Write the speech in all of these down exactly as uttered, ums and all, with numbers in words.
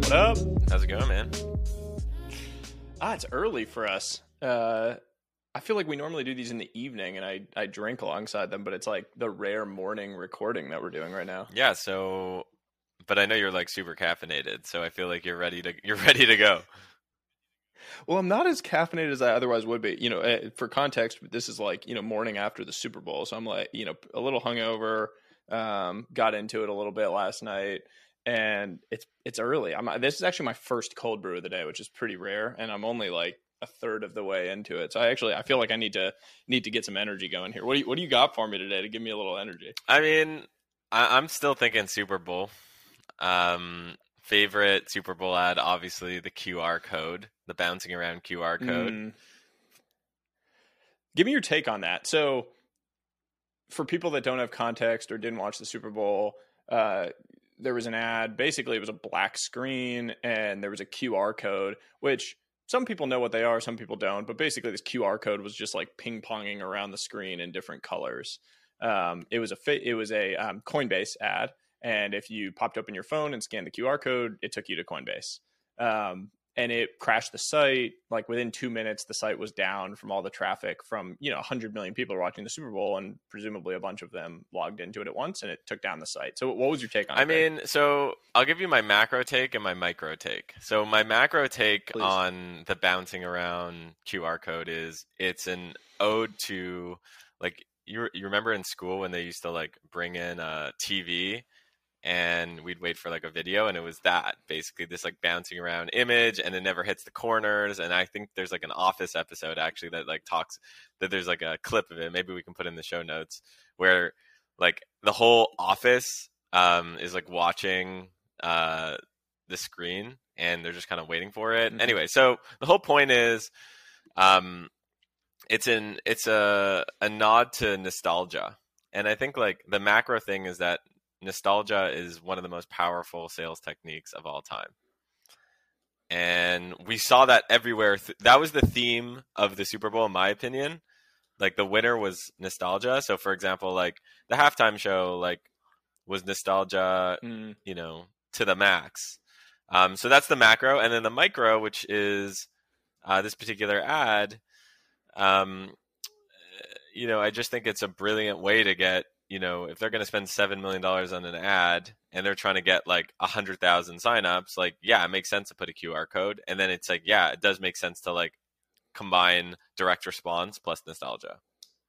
What up? How's it going, man? Ah, it's early for us. Uh, I feel like we normally do these in the evening, and I, I drink alongside them, but it's like the rare morning recording that we're doing right now. Yeah, so but I know you're like super caffeinated, so I feel like you're ready to you're ready to go. Well, I'm not as caffeinated as I otherwise would be. You know, uh, for context, this is like, you know, morning after the Super Bowl. So I'm like, you know, a little hungover, um, got into it a little bit last night, and it's it's early. I'm this is actually my first cold brew of the day, which is pretty rare, and I'm only like a third of the way into it. So I actually I feel like I need to need to get some energy going here. What do you what do you got for me today to give me a little energy? I mean, I, I'm still thinking Super Bowl. Um, favorite Super Bowl ad, obviously the Q R code, the bouncing around Q R code. Mm. Give me your take on that. So, for people that don't have context or didn't watch the Super Bowl, uh, there was an ad. Basically, it was a black screen, and there was a Q R code, which some people know what they are, some people don't. But basically, this Q R code was just like ping ponging around the screen in different colors. Um, it was a it was a um, Coinbase ad, and if you popped open your phone and scanned the Q R code, it took you to Coinbase. Um, and it crashed the site. Like within two minutes, the site was down from all the traffic from, you know, one hundred million people are watching the Super Bowl, and presumably a bunch of them logged into it at once, and it took down the site. So what was your take on it? I mean, so I'll give you my macro take and my micro take. So my macro take Please. on the bouncing around Q R code is it's an ode to, like, you you remember in school when they used to like bring in a T V and we'd wait for like a video, and it was that basically this like bouncing around image, and it never hits the corners. And I think there's like an Office episode actually that like talks that there's like a clip of it. Maybe we can put in the show notes where like the whole office um, is like watching uh, the screen, and they're just kind of waiting for it. Mm-hmm. Anyway, so the whole point is um, it's an it's a a nod to nostalgia, and I think like the macro thing is that nostalgia is one of the most powerful sales techniques of all time. And we saw that everywhere. That was the theme of the Super Bowl, in my opinion. Like the winner was nostalgia. So for example, like the halftime show, like was nostalgia, mm. you know, to the max. Um, so that's the macro. And then the micro, which is uh, this particular ad, um, you know, I just think it's a brilliant way to get, you know, if they're going to spend seven million dollars on an ad and they're trying to get like one hundred thousand signups, like, yeah, it makes sense to put a Q R code. And then it's like, yeah, it does make sense to like combine direct response plus nostalgia.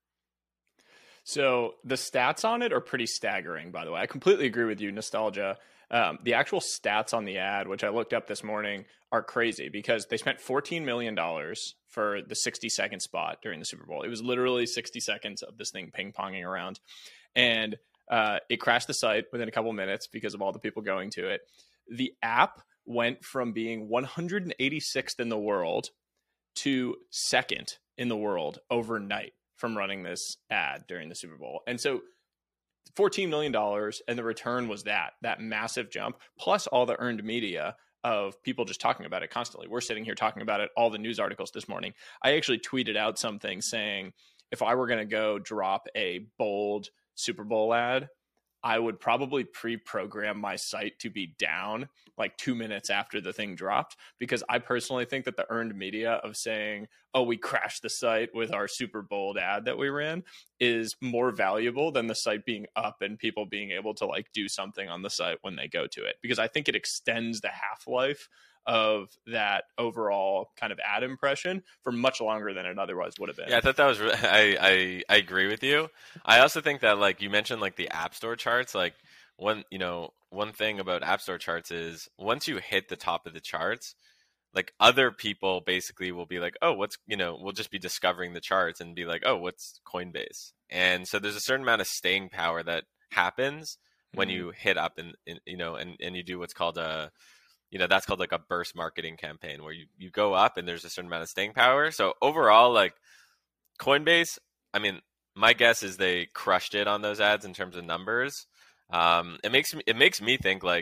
So the stats on it are pretty staggering, by the way. I completely agree with you, nostalgia. Um, the actual stats on the ad, which I looked up this morning, are crazy because they spent fourteen million dollars for the sixty second spot during the Super Bowl. It was literally sixty seconds of this thing ping-ponging around. And uh, it crashed the site within a couple minutes because of all the people going to it. The app went from being one hundred eighty-sixth in the world to second in the world overnight from running this ad during the Super Bowl. And so fourteen million dollars, and the return was that, that massive jump, plus all the earned media of people just talking about it constantly. We're sitting here talking about it, all the news articles this morning. I actually tweeted out something saying, if I were going to go drop a bold Super Bowl ad, I would probably pre-program my site to be down like two minutes after the thing dropped, because I personally think that the earned media of saying, oh, we crashed the site with our super bold ad that we ran is more valuable than the site being up and people being able to like do something on the site when they go to it, because I think it extends the half-life of that overall kind of ad impression for much longer than it otherwise would have been. Yeah, I thought that was, re- I, I, I agree with you. I also think that like you mentioned like the App Store charts, like one, you know, one thing about App Store charts is once you hit the top of the charts, like other people basically will be like, oh, what's, you know, we'll just be discovering the charts and be like, oh, what's Coinbase? And so there's a certain amount of staying power that happens when mm-hmm. you hit up and, and, you know, and, and you do what's called a, you know, that's called like a burst marketing campaign where you, you go up and there's a certain amount of staying power. So overall, like Coinbase, I mean, my guess is they crushed it on those ads in terms of numbers. Um, it makes me, it makes me think like,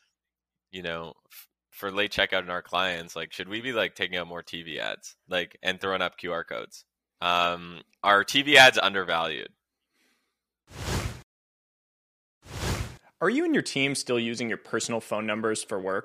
you know, f- for late checkout and our clients, like, should we be like taking out more T V ads, like, and throwing up Q R codes? Um, are T V ads undervalued? Are you and your team still using your personal phone numbers for work?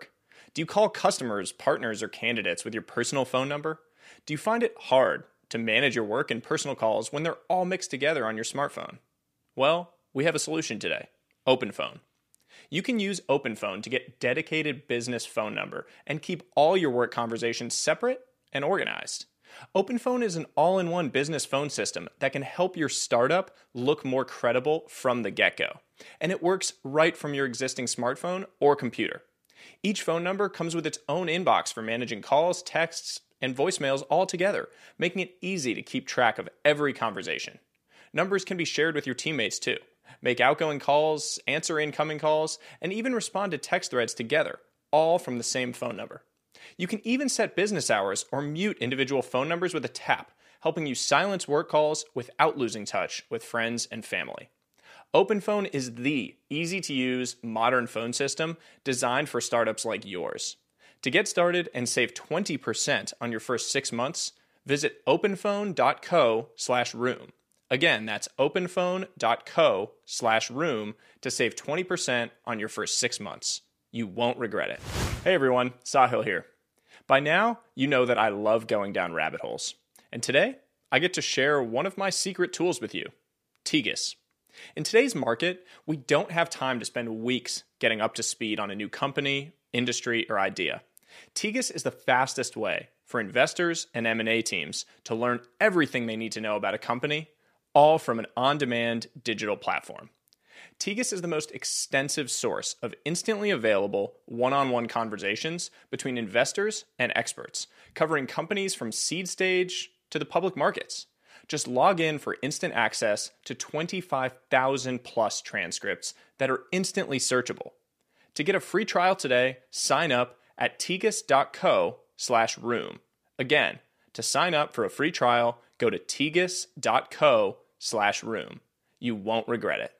Do you call customers, partners, or candidates with your personal phone number? Do you find it hard to manage your work and personal calls when they're all mixed together on your smartphone? Well, we have a solution today: OpenPhone. You can use OpenPhone to get dedicated business phone number and keep all your work conversations separate and organized. OpenPhone is an all-in-one business phone system that can help your startup look more credible from the get-go. And it works right from your existing smartphone or computer. Each phone number comes with its own inbox for managing calls, texts, and voicemails all together, making it easy to keep track of every conversation. Numbers can be shared with your teammates too. Make outgoing calls, answer incoming calls, and even respond to text threads together, all from the same phone number. You can even set business hours or mute individual phone numbers with a tap, helping you silence work calls without losing touch with friends and family. OpenPhone is the easy-to-use, modern phone system designed for startups like yours. To get started and save twenty percent on your first six months, visit openphone.co slash room. Again, that's openphone.co slash room to save twenty percent on your first six months. You won't regret it. Hey everyone, Sahil here. By now, you know that I love going down rabbit holes. And today, I get to share one of my secret tools with you, Tegus. In today's market, we don't have time to spend weeks getting up to speed on a new company, industry, or idea. Tegus is the fastest way for investors and M and A teams to learn everything they need to know about a company, all from an on-demand digital platform. Tegus is the most extensive source of instantly available one-on-one conversations between investors and experts, covering companies from seed stage to the public markets. Just log in for instant access to twenty-five thousand plus transcripts that are instantly searchable. To get a free trial today, sign up at tegus.co slash room. Again, to sign up for a free trial, go to tegus.co slash room. You won't regret it.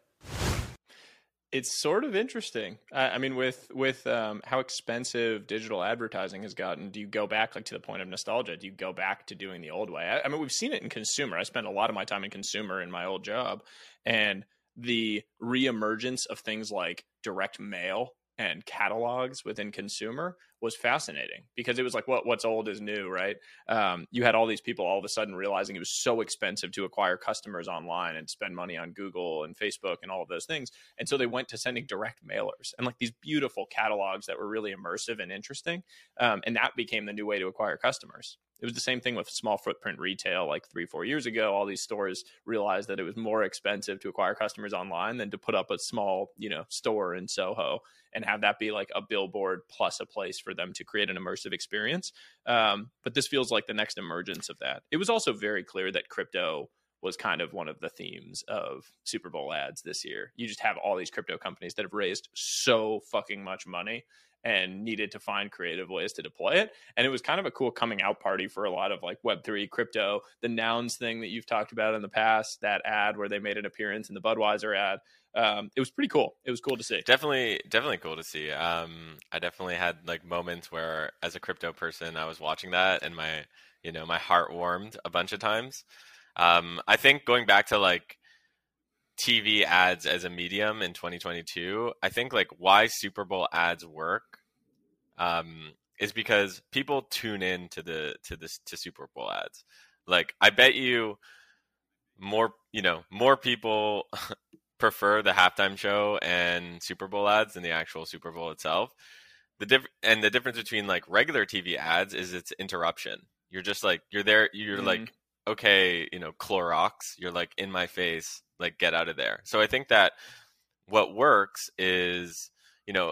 It's sort of interesting. I, I mean, with with um, how expensive digital advertising has gotten, do you go back like to the point of nostalgia? Do you go back to doing the old way? I, I mean, we've seen it in consumer. I spent a lot of my time in consumer in my old job, and the reemergence of things like direct mail and catalogs within consumer was fascinating because it was like, what what's old is new, right? Um, you had all these people all of a sudden realizing it was so expensive to acquire customers online and spend money on Google and Facebook and all of those things. And so they went to sending direct mailers and like these beautiful catalogs that were really immersive and interesting. Um, and that became the new way to acquire customers. It was the same thing with small footprint retail like three, four years ago. All these stores realized that it was more expensive to acquire customers online than to put up a small, you know, store in Soho and have that be like a billboard plus a place for them to create an immersive experience. Um, but this feels like the next emergence of that. It was also very clear that crypto was kind of one of the themes of Super Bowl ads this year. You just have all these crypto companies that have raised so fucking much money and needed to find creative ways to deploy it. And it was kind of a cool coming out party for a lot of like Web three crypto, the Nouns thing that you've talked about in the past, that ad where they made an appearance in the Budweiser ad. Um, it was pretty cool. It was cool to see. Definitely, definitely cool to see. Um, I definitely had like moments where as a crypto person, I was watching that and my, you know, my heart warmed a bunch of times. Um, I think going back to like T V ads as a medium in twenty twenty-two, I think like why Super Bowl ads work um, is because people tune in to the to this to Super Bowl ads. Like I bet you more, you know, more people prefer the halftime show and Super Bowl ads than the actual Super Bowl itself. The diff- and the difference between like regular T V ads is it's interruption. You're just like you're there. You're mm-hmm. like okay, you know, Clorox. You're like in my face. Like get out of there. So I think that what works is, you know,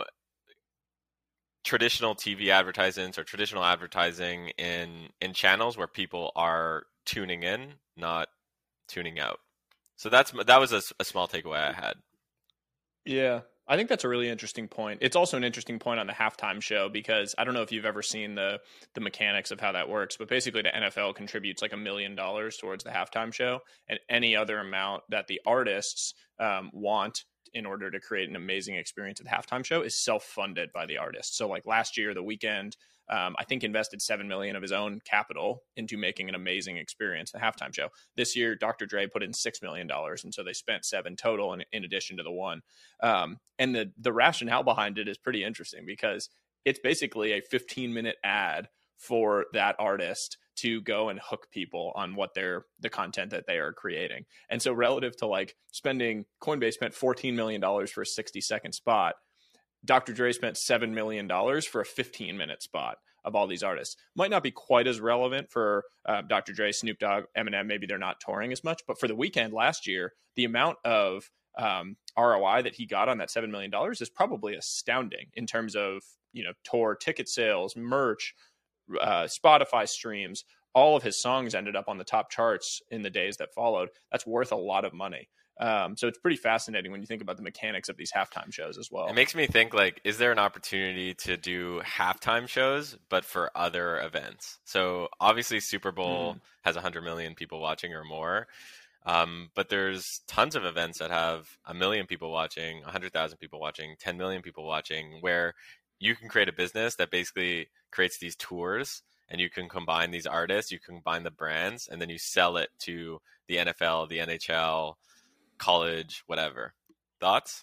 traditional T V advertisements or traditional advertising in in channels where people are tuning in, not tuning out. So that's that was a, a small takeaway I had. Yeah, I think that's a really interesting point. It's also an interesting point on the halftime show because I don't know if you've ever seen the the mechanics of how that works, but basically the N F L contributes like a million dollars towards the halftime show, and any other amount that the artists um, want in order to create an amazing experience at the halftime show is self-funded by the artist. So like last year, The Weeknd, um, I think invested seven million dollars of his own capital into making an amazing experience at the halftime show. This year, Doctor Dre put in six million dollars. And so they spent seven total in, in addition to the one. Um, and the, the rationale behind it is pretty interesting because it's basically a fifteen minute ad for that artist to go and hook people on what they're the content that they are creating. And so relative to like spending, Coinbase spent fourteen million dollars for a sixty second spot. Doctor Dre spent seven million dollars for a fifteen minute spot of all these artists. Might not be quite as relevant for uh, Doctor Dre, Snoop Dogg, Eminem. Maybe they're not touring as much, but for the Weeknd last year, the amount of um, R O I that he got on that seven million dollars is probably astounding in terms of, you know, tour ticket sales, merch, uh, Spotify streams. All of his songs ended up on the top charts in the days that followed. That's worth a lot of money. Um, so it's pretty fascinating when you think about the mechanics of these halftime shows as well. It makes me think, like, is there an opportunity to do halftime shows, but for other events? So obviously Super Bowl mm. has one hundred million people watching or more. Um, but there's tons of events that have a million people watching, one hundred thousand people watching, ten million people watching, where you can create a business that basically creates these tours, and you can combine these artists, you can combine the brands, and then you sell it to the N F L, the N H L, college, whatever. Thoughts?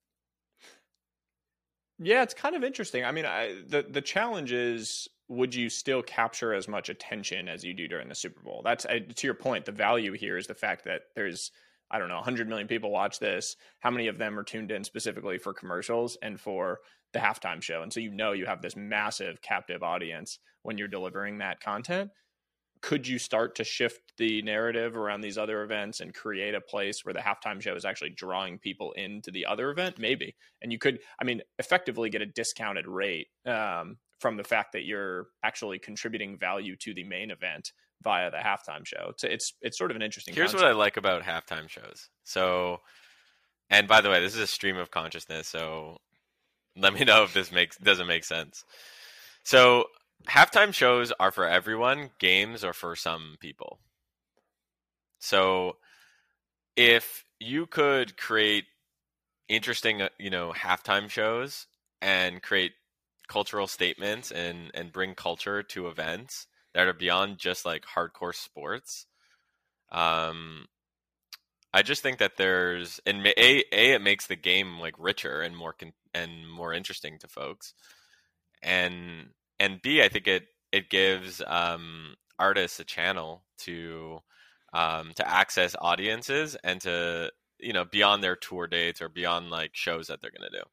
Yeah, it's kind of interesting. I mean, I, the the challenge is, would you still capture as much attention as you do during the Super Bowl? That's uh, to your point. The value here is the fact that there's, I don't know, one hundred million people watch this. How many of them are tuned in specifically for commercials and for the halftime show? And so you know you have this massive captive audience when you're delivering that content. Could you start to shift the narrative around these other events and create a place where the halftime show is actually drawing people into the other event? Maybe. And you could, I mean, effectively get a discounted rate um, from the fact that you're actually contributing value to the main event via the halftime show. It's it's, it's sort of an interesting Here's concept. What I like about halftime shows. So, and by the way, this is a stream of consciousness, so let me know if this makes doesn't make sense. So halftime shows are for everyone. Games are for some people. So if you could create interesting, you know, halftime shows and create cultural statements and, and bring culture to events that are beyond just like hardcore sports, um, I just think that there's, and a, a it makes the game like richer and more con- and more interesting to folks, and And B, I think it it gives um, artists a channel to um, to access audiences and to, you know, beyond their tour dates or beyond like shows that they're going to do.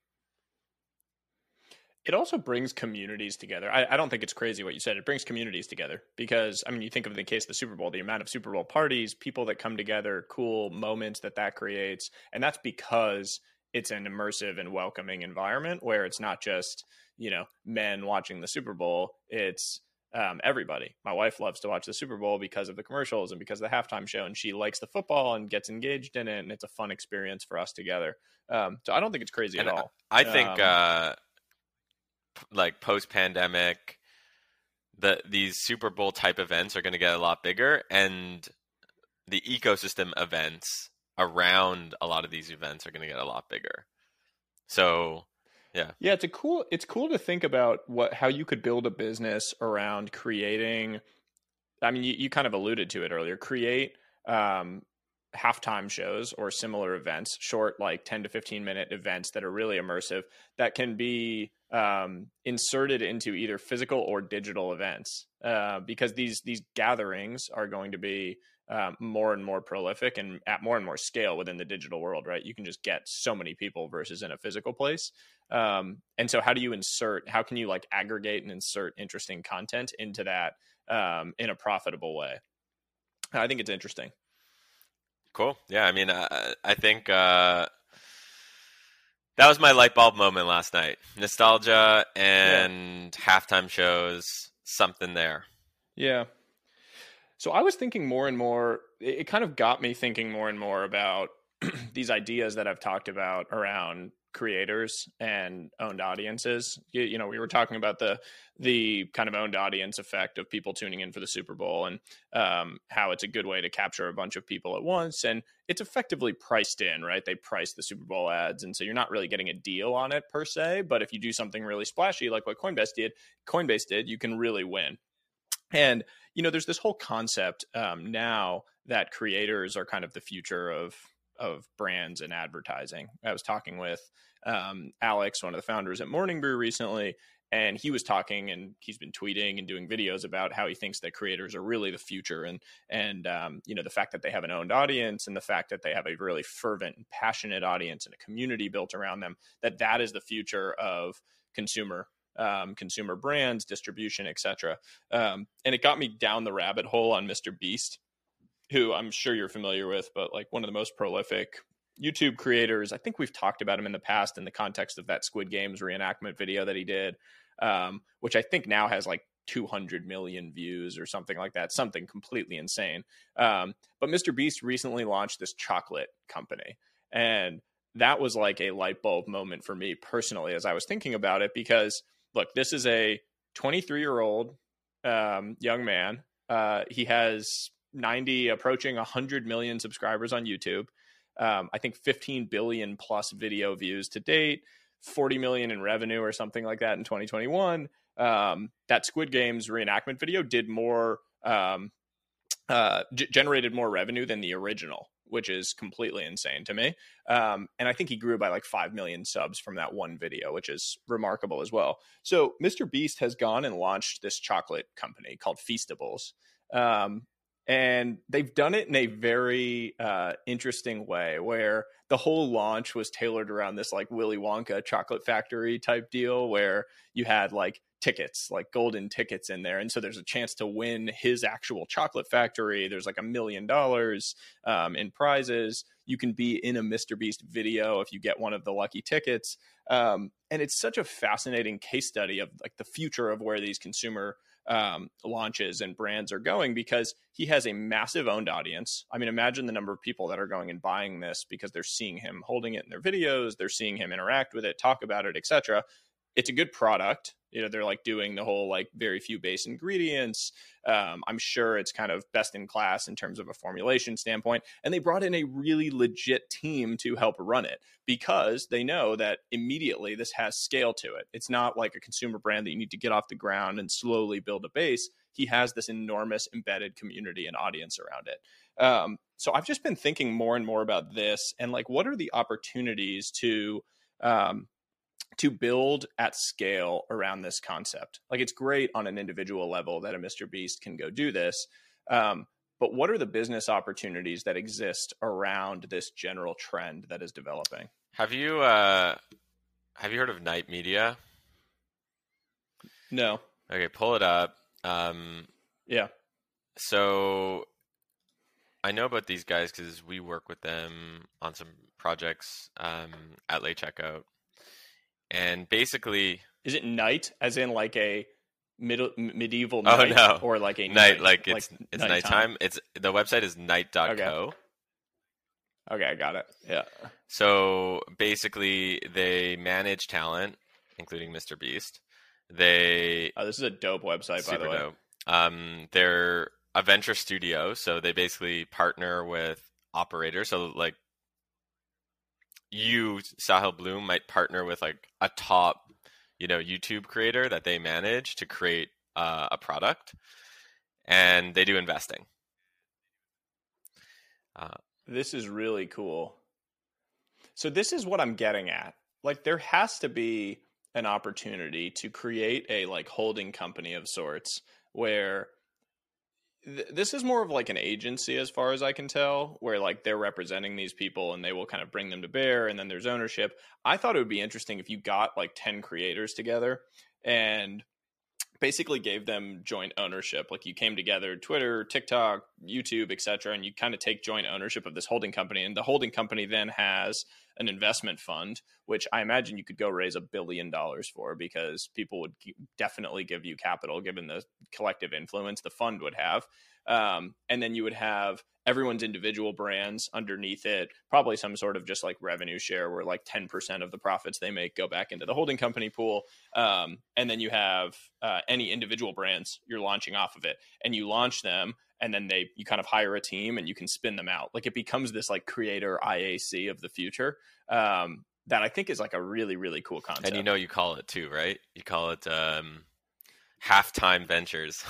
It also brings communities together. I, I don't think it's crazy what you said. It brings communities together because, I mean, you think of the case of the Super Bowl, the amount of Super Bowl parties, people that come together, cool moments that that creates. And that's because it's an immersive and welcoming environment where it's not just, you know, men watching the Super Bowl. It's um, everybody. My wife loves to watch the Super Bowl because of the commercials and because of the halftime show, and she likes the football and gets engaged in it. And it's a fun experience for us together. Um, so I don't think it's crazy and at all. I think um, uh, like post-pandemic, the these Super Bowl type events are going to get a lot bigger, and the ecosystem events around a lot of these events are going to get a lot bigger. So yeah. Yeah, it's a cool it's cool to think about what how you could build a business around creating. I mean, you, you kind of alluded to it earlier. Create um, halftime shows or similar events, short like ten to fifteen minute events that are really immersive that can be um, inserted into either physical or digital events, uh, because these these gatherings are going to be um, more and more prolific and at more and more scale within the digital world, right? You can just get so many people versus in a physical place. Um, and so how do you insert, how can you like aggregate and insert interesting content into that um, in a profitable way? I think it's interesting. Cool. Yeah. I mean, I, I think uh, that was my light bulb moment last night. Nostalgia and yeah. halftime shows, something there. Yeah. So I was thinking more and more, it kind of got me thinking more and more about these ideas that I've talked about around creators and owned audiences. You, you know, we were talking about the the kind of owned audience effect of people tuning in for the Super Bowl, and um, how it's a good way to capture a bunch of people at once. And it's effectively priced in, right? They price the Super Bowl ads. And so you're not really getting a deal on it per se. But if you do something really splashy, like what Coinbase did, Coinbase did, you can really win. And, you know, there's this whole concept um, now that creators are kind of the future of of brands and advertising. I was talking with um, Alex, one of the founders at Morning Brew recently, and he was talking, and he's been tweeting and doing videos about how he thinks that creators are really the future, and and um, you know, the fact that they have an owned audience, and the fact that they have a really fervent and passionate audience and a community built around them, that that is the future of consumer um, consumer brands, distribution, et cetera. Um, and it got me down the rabbit hole on Mister Beast, who I'm sure you're familiar with, but like one of the most prolific YouTube creators. I think we've talked about him in the past in the context of that Squid Games reenactment video that he did, um, which I think now has like two hundred million views or something like that, something completely insane. Um, but Mister Beast recently launched this chocolate company, and that was like a light bulb moment for me personally as I was thinking about it, because look, this is a twenty-three year old um, young man. Uh, he has ninety approaching one hundred million subscribers on YouTube. Um, I think fifteen billion plus video views to date, forty million in revenue or something like that in twenty twenty-one. Um, that Squid Games reenactment video did more, um, uh, g- generated more revenue than the original, which is completely insane to me. Um, and I think he grew by like five million subs from that one video, which is remarkable as well. So Mister Beast has gone and launched this chocolate company called Feastables. Um, And they've done it in a very uh, interesting way, where the whole launch was tailored around this like Willy Wonka chocolate factory type deal, where you had like tickets, like golden tickets in there. And so there's a chance to win his actual chocolate factory. There's like a million dollars um, in prizes. You can be in a Mister Beast video if you get one of the lucky tickets. Um, and it's such a fascinating case study of like the future of where these consumer um, launches and brands are going, because he has a massive owned audience. I mean, imagine the number of people that are going and buying this because they're seeing him holding it in their videos, they're seeing him interact with it, talk about it, et cetera. It's a good product. You know, they're like doing the whole like very few base ingredients. Um, I'm sure it's kind of best in class in terms of a formulation standpoint. And they brought in a really legit team to help run it, because they know that immediately this has scale to it. It's not like a consumer brand that you need to get off the ground and slowly build a base. He has this enormous embedded community and audience around it. Um, so I've just been thinking more and more about this, and like, what are the opportunities to, um, to build at scale around this concept? Like, it's great on an individual level that a Mister Beast can go do this. Um, but what are the business opportunities that exist around this general trend that is developing? Have you, uh, have you heard of Knight Media? No. Okay, pull it up. Um, yeah. So I know about these guys because we work with them on some projects um, at Late Checkout. And basically, is it night as in like a middle medieval oh, night, no. or like a night, night, like it's like it's nighttime? nighttime. It's the website is night dot co. Okay. okay, I got it. Yeah. So basically, they manage talent, including Mister Beast. They oh, this is a dope website, by the way. Dope. Um, they're a venture studio, so they basically partner with operators. So like, you, Sahil Bloom, might partner with like a top, you know, YouTube creator that they manage to create uh, a product, and they do investing. Uh, this is really cool. So this is what I'm getting at. Like, there has to be an opportunity to create a like holding company of sorts, where this is more of like an agency as far as I can tell, where like they're representing these people and they will kind of bring them to bear, and then there's ownership. I thought it would be interesting if you got like ten creators together and basically gave them joint ownership. Like, you came together, Twitter, TikTok, YouTube, et cetera, and you kind of take joint ownership of this holding company. And the holding company then has an investment fund, which I imagine you could go raise a billion dollars for, because people would definitely give you capital given the collective influence the fund would have. Um, and then you would have everyone's individual brands underneath it, probably some sort of just like revenue share where like ten percent of the profits they make go back into the holding company pool. Um, and then you have uh, any individual brands you're launching off of it, and you launch them, and then they, you kind of hire a team and you can spin them out. Like, it becomes this like creator I A C of the future. Um, that I think is like a really, really cool concept. And you know, you call it too, right? You call it um, Halftime Ventures.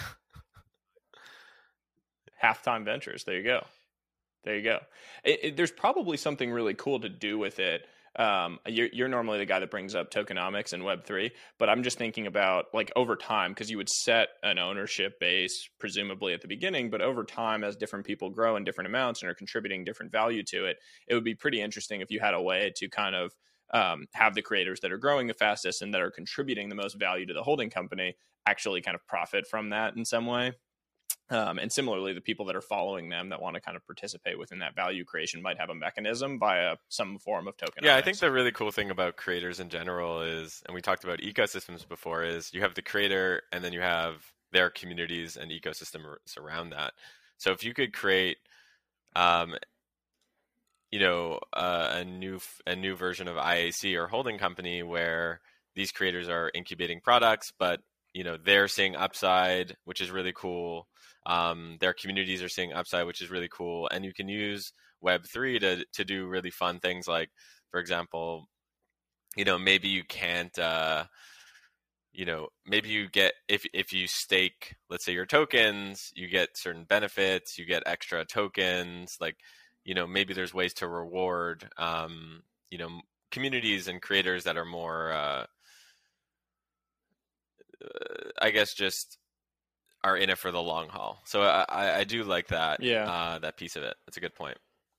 Halftime Ventures. There you go. There you go. It, it, there's probably something really cool to do with it. Um, you're, you're normally the guy that brings up tokenomics and Web three, but I'm just thinking about like over time, because you would set an ownership base presumably at the beginning, but over time, as different people grow in different amounts and are contributing different value to it, it would be pretty interesting if you had a way to kind of um, have the creators that are growing the fastest and that are contributing the most value to the holding company actually kind of profit from that in some way. Um, and similarly, the people that are following them that want to kind of participate within that value creation might have a mechanism via some form of tokenomics. Yeah, I think the really cool thing about creators in general is, and we talked about ecosystems before, is you have the creator and then you have their communities and ecosystems around that. So if you could create, um, you know, uh, a new a new version of I A C or holding company where these creators are incubating products, but you know they're seeing upside, which is really cool. Um, their communities are seeing upside, which is really cool. And you can use Web three to to do really fun things like, for example, you know, maybe you can't, uh, you know, maybe you get, if if you stake, let's say your tokens, you get certain benefits, you get extra tokens. Like, you know, maybe there's ways to reward, um, you know, communities and creators that are more, uh, I guess, just are in it for the long haul. So I, I do like that. Yeah. Uh, that piece of it. That's a good point.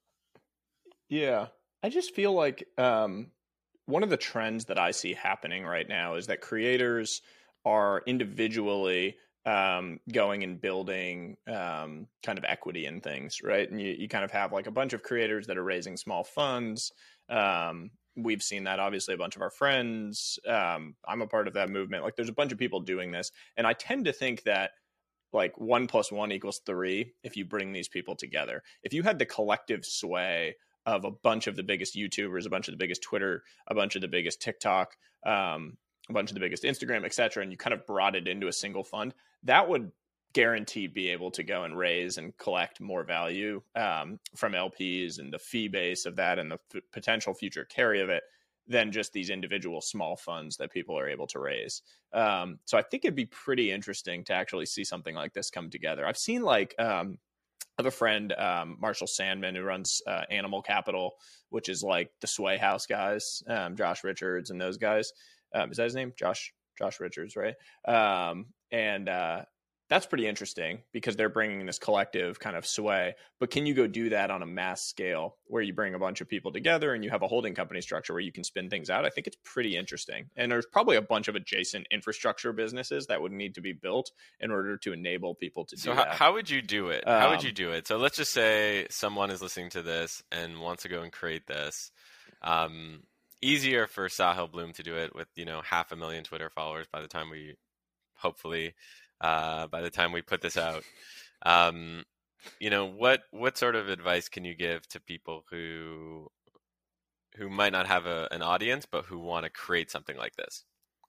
Yeah. I just feel like um, one of the trends that I see happening right now is that creators are individually um, going and building um, kind of equity in things, right? And you, you kind of have like a bunch of creators that are raising small funds. Um, we've seen that, obviously, a bunch of our friends. Um, I'm a part of that movement. Like, there's a bunch of people doing this. And I tend to think that like one plus one equals three if you bring these people together. If you had the collective sway of a bunch of the biggest YouTubers, a bunch of the biggest Twitter, a bunch of the biggest TikTok, um, a bunch of the biggest Instagram, et cetera, and you kind of brought it into a single fund, that would guaranteed be able to go and raise and collect more value um, from L Ps and the fee base of that and the f- potential future carry of it than just these individual small funds that people are able to raise. Um, so I think it'd be pretty interesting to actually see something like this come together. I've seen like, um, I have a friend, um, Marshall Sandman, who runs uh, Animal Capital, which is like the Sway House guys, um, Josh Richards and those guys. Um, is that his name? Josh, Josh Richards, right? Um, and uh, that's pretty interesting because they're bringing this collective kind of sway. But can you go do that on a mass scale where you bring a bunch of people together and you have a holding company structure where you can spin things out? I think it's pretty interesting. And there's probably a bunch of adjacent infrastructure businesses that would need to be built in order to enable people to do so that. So how would you do it? How Um, would you do it? So let's just say someone is listening to this and wants to go and create this. Um, easier for Sahil Bloom to do it with, you know, half a million Twitter followers by the time we hopefully uh, by the time we put this out. Um, you know, what what sort of advice can you give to people who who might not have a, an audience but who want to create something like this?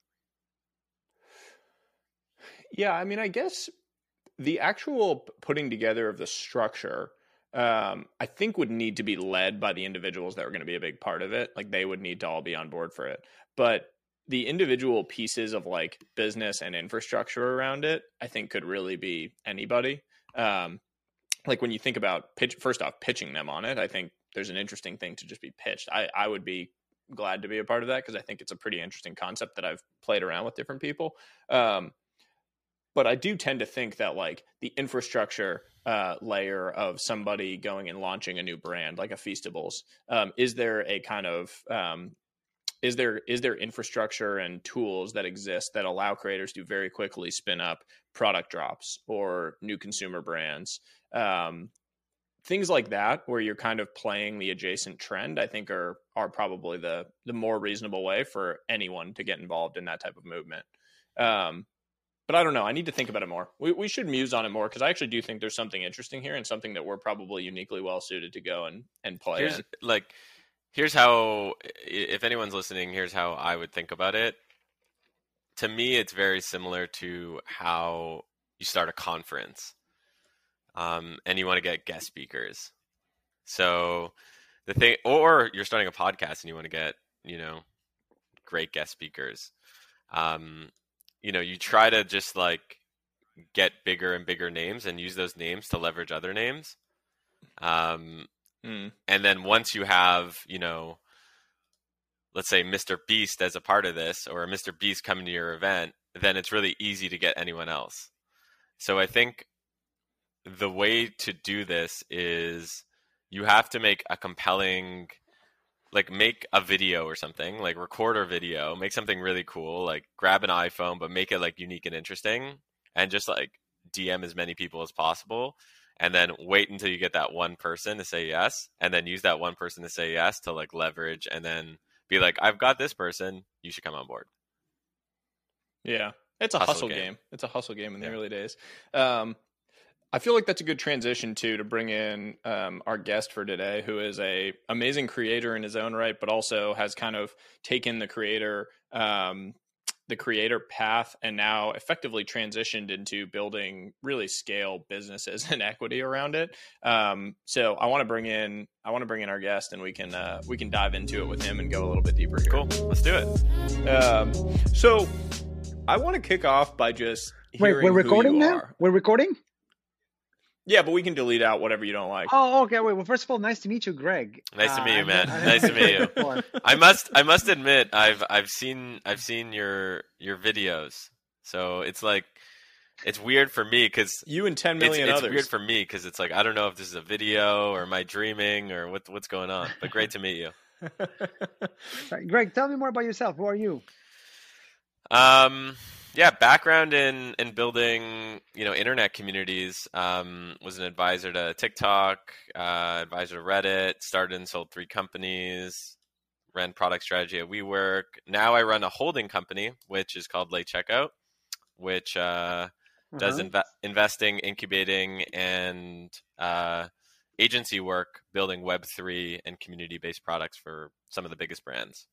Yeah, I mean, I guess the actual putting together of the structure, um, I think would need to be led by the individuals that are going to be a big part of it. Like they would need to all be on board for it. But the individual pieces of like business and infrastructure around it, I think could really be anybody. Um, like when you think about pitch, first off, pitching them on it, I think there's an interesting thing to just be pitched. I, I would be glad to be a part of that because I think it's a pretty interesting concept that I've played around with different people. Um, but I do tend to think that like the infrastructure uh, layer of somebody going and launching a new brand, like a Feastables, um, is there a kind of um, Is there is there infrastructure and tools that exist that allow creators to very quickly spin up product drops or new consumer brands, um, things like that, where you're kind of playing the adjacent trend? I think are are probably the the more reasonable way for anyone to get involved in that type of movement. Um, but I don't know. I need to think about it more. We we should muse on it more because I actually do think there's something interesting here and something that we're probably uniquely well suited to go and and play. Here's in. like. Here's how, if anyone's listening, here's how I would think about it. To me, it's very similar to how you start a conference, um, and you want to get guest speakers. So the thing, or you're starting a podcast and you want to get, you know, great guest speakers. Um, you know, you try to just like get bigger and bigger names and use those names to leverage other names. Um, Mm. And then once you have, you know, let's say Mister Beast as a part of this, or Mister Beast coming to your event, then it's really easy to get anyone else. So I think the way to do this is you have to make a compelling, like make a video or something, like record a video, make something really cool, like grab an iPhone, but make it like unique and interesting, and just like D M as many people as possible. And then wait until you get that one person to say yes, and then use that one person to say yes to like leverage, and then be like, I've got this person, you should come on board. Yeah. It's a hustle, hustle game. game. It's a hustle game in the yeah. early days. Um, I feel like that's a good transition too, to bring in um, our guest for today, who is a amazing creator in his own right, but also has kind of taken the creator, um, the creator path, and now effectively transitioned into building really scale businesses and equity around it. Um, so I want to bring in, I want to bring in our guest, and we can uh, we can dive into it with him and go a little bit deeper here. Cool, let's do it. Um, so I want to kick off by just wait. We're recording now. Are. We're recording. Yeah, but we can delete out whatever you don't like. Oh, okay. Wait. Well, first of all, nice to meet you, Greg. Nice uh, to meet you, man. I, I nice to meet you. I must, I must admit, I've, I've seen, I've seen your, your videos. So it's like, it's weird for me because you and ten million it's, others. It's weird for me because it's like I don't know if this is a video or am I dreaming or what, what's going on. But great to meet you. Right, Greg, tell me more about yourself. Who are you? Um. Yeah, background in, in building, you know, internet communities. Um, was an advisor to TikTok, uh, advisor to Reddit, started and sold three companies, ran product strategy at WeWork. Now I run a holding company, which is called Late Checkout, which uh, uh-huh. does inv- investing, incubating, and uh, agency work, building Web three and community-based products for some of the biggest brands.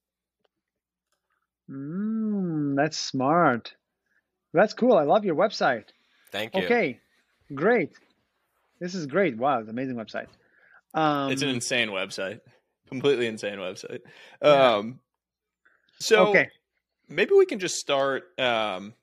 Mm, that's smart. That's cool. I love your website. Thank you. Okay, great. This is great. Wow, it's an amazing website. Um, it's an insane website. Completely insane website. Yeah. Um, so okay. maybe we can just start. Um,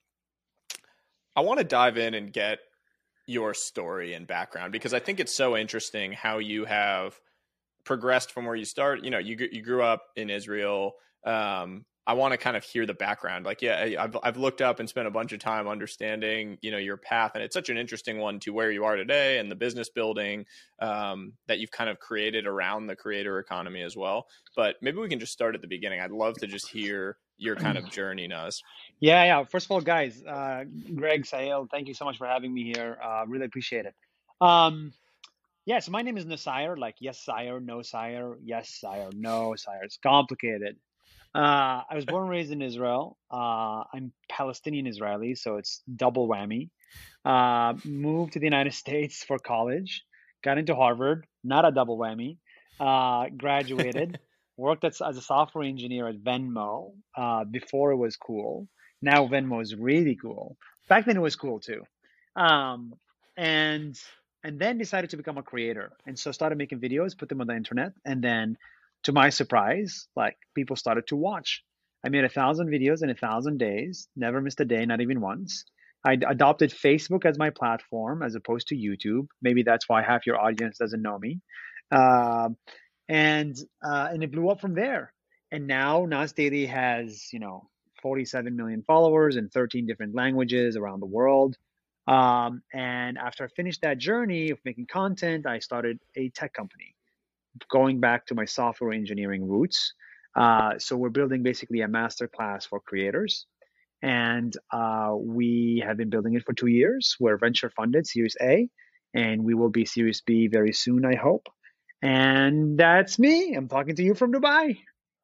I want to dive in and get your story and background, because I think it's so interesting how you have progressed from where you start. You know, you you grew up in Israel. Um, I want to kind of hear the background. Like, yeah, I've I've looked up and spent a bunch of time understanding, you know, your path, and it's such an interesting one to where you are today and the business building um, that you've kind of created around the creator economy as well. But maybe we can just start at the beginning. I'd love to just hear your kind of journey, Naz. Yeah, yeah. First of all, guys, uh, Greg, Sahil, thank you so much for having me here. Uh, really appreciate it. Um, yeah, so my name is Nasir, like yes, sire, no, sire, yes, sire, no, sire. It's complicated. Uh, I was born and raised in Israel. Uh, I'm Palestinian Israeli, so it's double whammy. Uh, moved to the United States for college, got into Harvard, not a double whammy. Uh, graduated, worked as, as a software engineer at Venmo uh, before it was cool. Now Venmo is really cool. Back then it was cool too. Um, and and then decided to become a creator. And so started making videos, put them on the internet, and then to my surprise, like people started to watch. I made a thousand videos in a thousand days, never missed a day, not even once. I d- adopted Facebook as my platform as opposed to YouTube. Maybe that's why half your audience doesn't know me. Uh, and uh, and it blew up from there. And now Nas Daily has, you know, forty-seven million followers in thirteen different languages around the world. Um, and after I finished that journey of making content, I started a tech company, going back to my software engineering roots. Uh, so we're building basically a masterclass for creators. And uh, we have been building it for two years. We're venture funded, Series A, and we will be Series B very soon, I hope. And that's me. I'm talking to you from Dubai.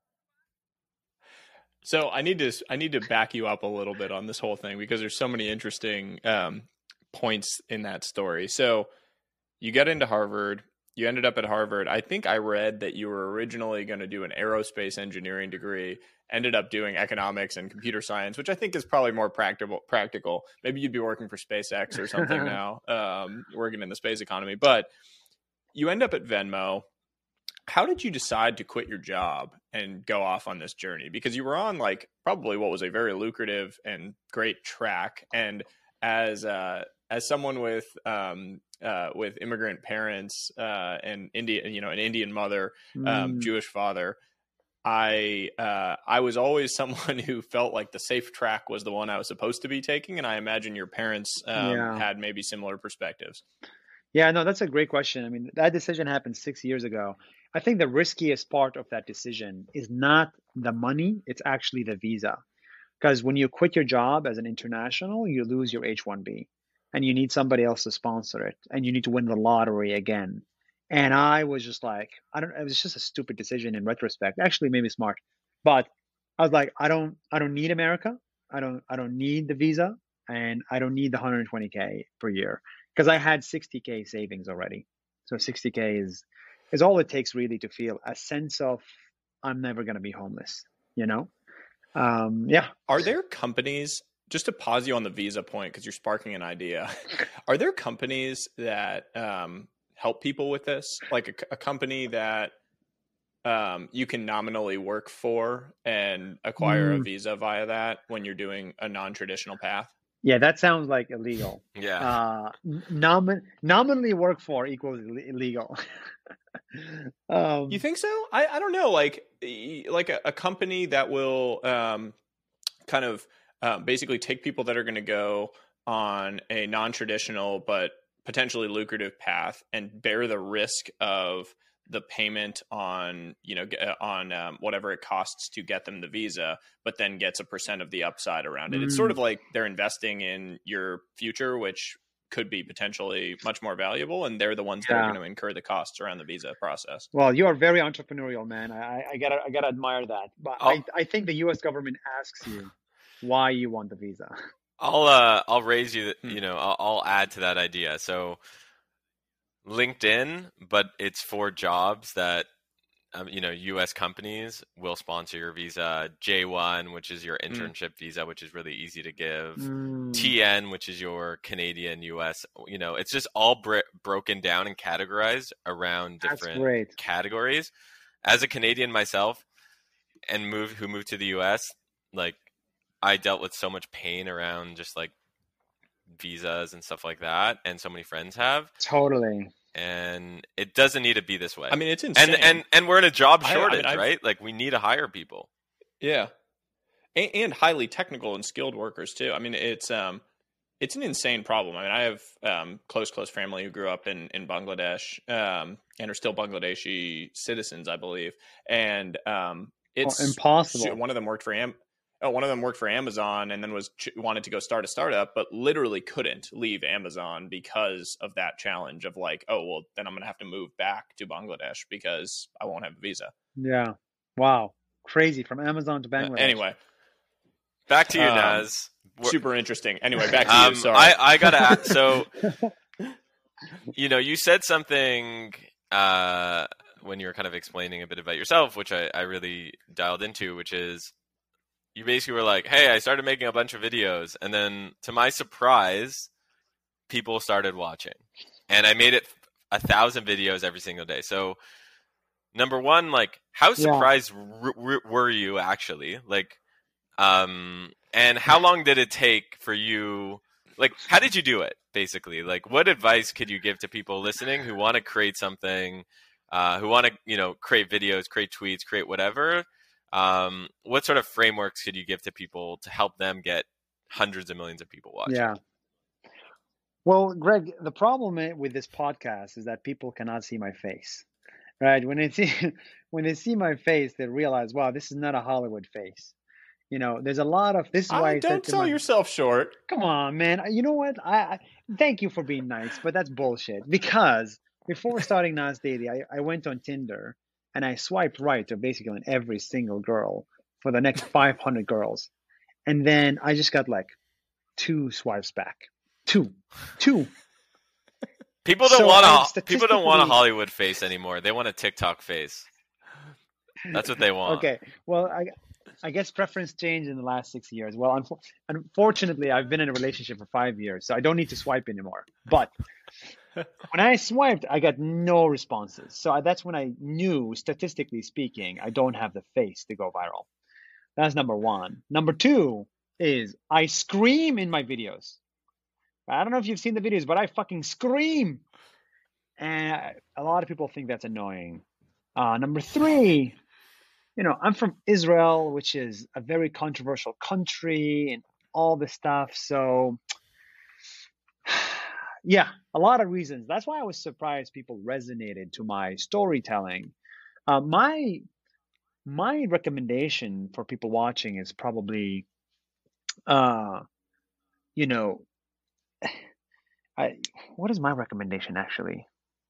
So I need to I need to back you up a little bit on this whole thing, because there's so many interesting um, points in that story. So you got into Harvard. You ended up at Harvard. I think I read that you were originally going to do an aerospace engineering degree, ended up doing economics and computer science, which I think is probably more practical. Practical. Maybe you'd be working for SpaceX or something now, um, working in the space economy. But you end up at Venmo. How did you decide to quit your job and go off on this journey? Because you were on like probably what was a very lucrative and great track. And as uh, as someone with um, uh, with immigrant parents uh, and Indian, you know, an Indian mother, um, Mm. Jewish father, I uh, I was always someone who felt like the safe track was the one I was supposed to be taking, and I imagine your parents um, Yeah. had maybe similar perspectives. Yeah, no, that's a great question. I mean, that decision happened six years ago. I think the riskiest part of that decision is not the money, it's actually the visa. Because when you quit your job as an international, you lose your H one B and you need somebody else to sponsor it and you need to win the lottery again. And I was just like, I don't, it was just a stupid decision in retrospect. Actually, maybe smart, but I was like, I don't, I don't need America. I don't, I don't need the visa and I don't need the one hundred twenty K per year because I had sixty K savings already. So sixty K is, is all it takes really to feel a sense of I'm never going to be homeless, you know? Um, yeah. Are there companies, just to pause you on the visa point, because you're sparking an idea, are there companies that um, help people with this? Like a, a company that um, you can nominally work for and acquire Mm. a visa via that when you're doing a non-traditional path? Yeah, that sounds like illegal. Yeah. Uh, nomin- nominally work for equals Ill- illegal. um, You think so? I, I don't know. Like like a, a company that will um, kind of uh, basically take people that are going to go on a non-traditional but potentially lucrative path and bear the risk of the payment on, you know, on um, whatever it costs to get them the visa, but then gets a percent of the upside around it. Mm. It's sort of like they're investing in your future, which could be potentially much more valuable, and they're the ones that Yeah. are going to incur the costs around the visa process. Well, you are very entrepreneurial, man. I, I, I gotta I gotta admire that. But I, I'll- I think the U S government asks you why you want the visa. I'll uh I'll raise you. Hmm. You know, I'll, I'll add to that idea. So LinkedIn, but it's for jobs that um, you know, U S companies will sponsor your visa. J one, which is your internship visa, which is really easy to give. Mm. T N, which is your Canadian U S. You know, it's just all br- broken down and categorized around That's different great. categories. As a Canadian myself, and moved who moved to the U S, like I dealt with so much pain around just like visas and stuff like that, and so many friends have. Totally. And it doesn't need to be this way. I mean, it's insane. and and and we're in a job I- I mean, shortage, I've- right? Like we need to hire people. Yeah, and, and highly technical and skilled workers too. I mean, it's um, it's an insane problem. I mean, I have um, close close family who grew up in in Bangladesh um, and are still Bangladeshi citizens, I believe. And um, it's Oh, impossible. One of them worked for Am. Oh, one of them worked for Amazon and then was wanted to go start a startup, but literally couldn't leave Amazon because of that challenge of like, oh, well, then I'm going to have to move back to Bangladesh because I won't have a visa. Yeah. Wow. Crazy. From Amazon to Bangladesh. Anyway, Back to you, Um, Naz. We're- super interesting. Anyway, back to um, you. Sorry. I I gotta ask, so you know, you said something uh, when you were kind of explaining a bit about yourself, which I, I really dialed into, which is you basically were like, hey, I started making a bunch of videos, and then to my surprise, people started watching. And I made it a thousand videos every single day. So number one, like, how Yeah. surprised r- r- were you actually? Like, um, and how long did it take for you? Like, how did you do it, basically? Like, what advice could you give to people listening who want to create something, uh, who want to, you know, create videos, create tweets, create whatever? Um, what sort of frameworks could you give to people to help them get hundreds of millions of people watching? Yeah. Well, Greg, the problem i- with this podcast is that people cannot see my face, right? When they see when they see my face, they realize, wow, this is not a Hollywood face. You know, there's a lot of this is why I I said don't to sell my, yourself short. come on, man. You know what? I, I thank you for being nice, but that's bullshit. Because before starting Nas Daily, I, I went on Tinder and I swiped right to basically on every single girl for the next five hundred girls. And then I just got like two swipes back. Two. Two. People don't So want I a people don't want a statistically- Hollywood face anymore. They want a TikTok face. That's what they want. Okay. Well, I I guess preference changed in the last six years. Well, unfo- unfortunately, I've been in a relationship for five years, so I don't need to swipe anymore. But when I swiped, I got no responses. So I, that's when I knew, statistically speaking, I don't have the face to go viral. That's number one. Number two is I scream in my videos. I don't know if you've seen the videos, but I fucking scream. And a lot of people think that's annoying. Uh, number three, you know, I'm from Israel, which is a very controversial country and all this stuff. So yeah, a lot of reasons. That's why I was surprised people resonated to my storytelling. Uh, my my recommendation for people watching is probably, uh, you know, I what is my recommendation actually?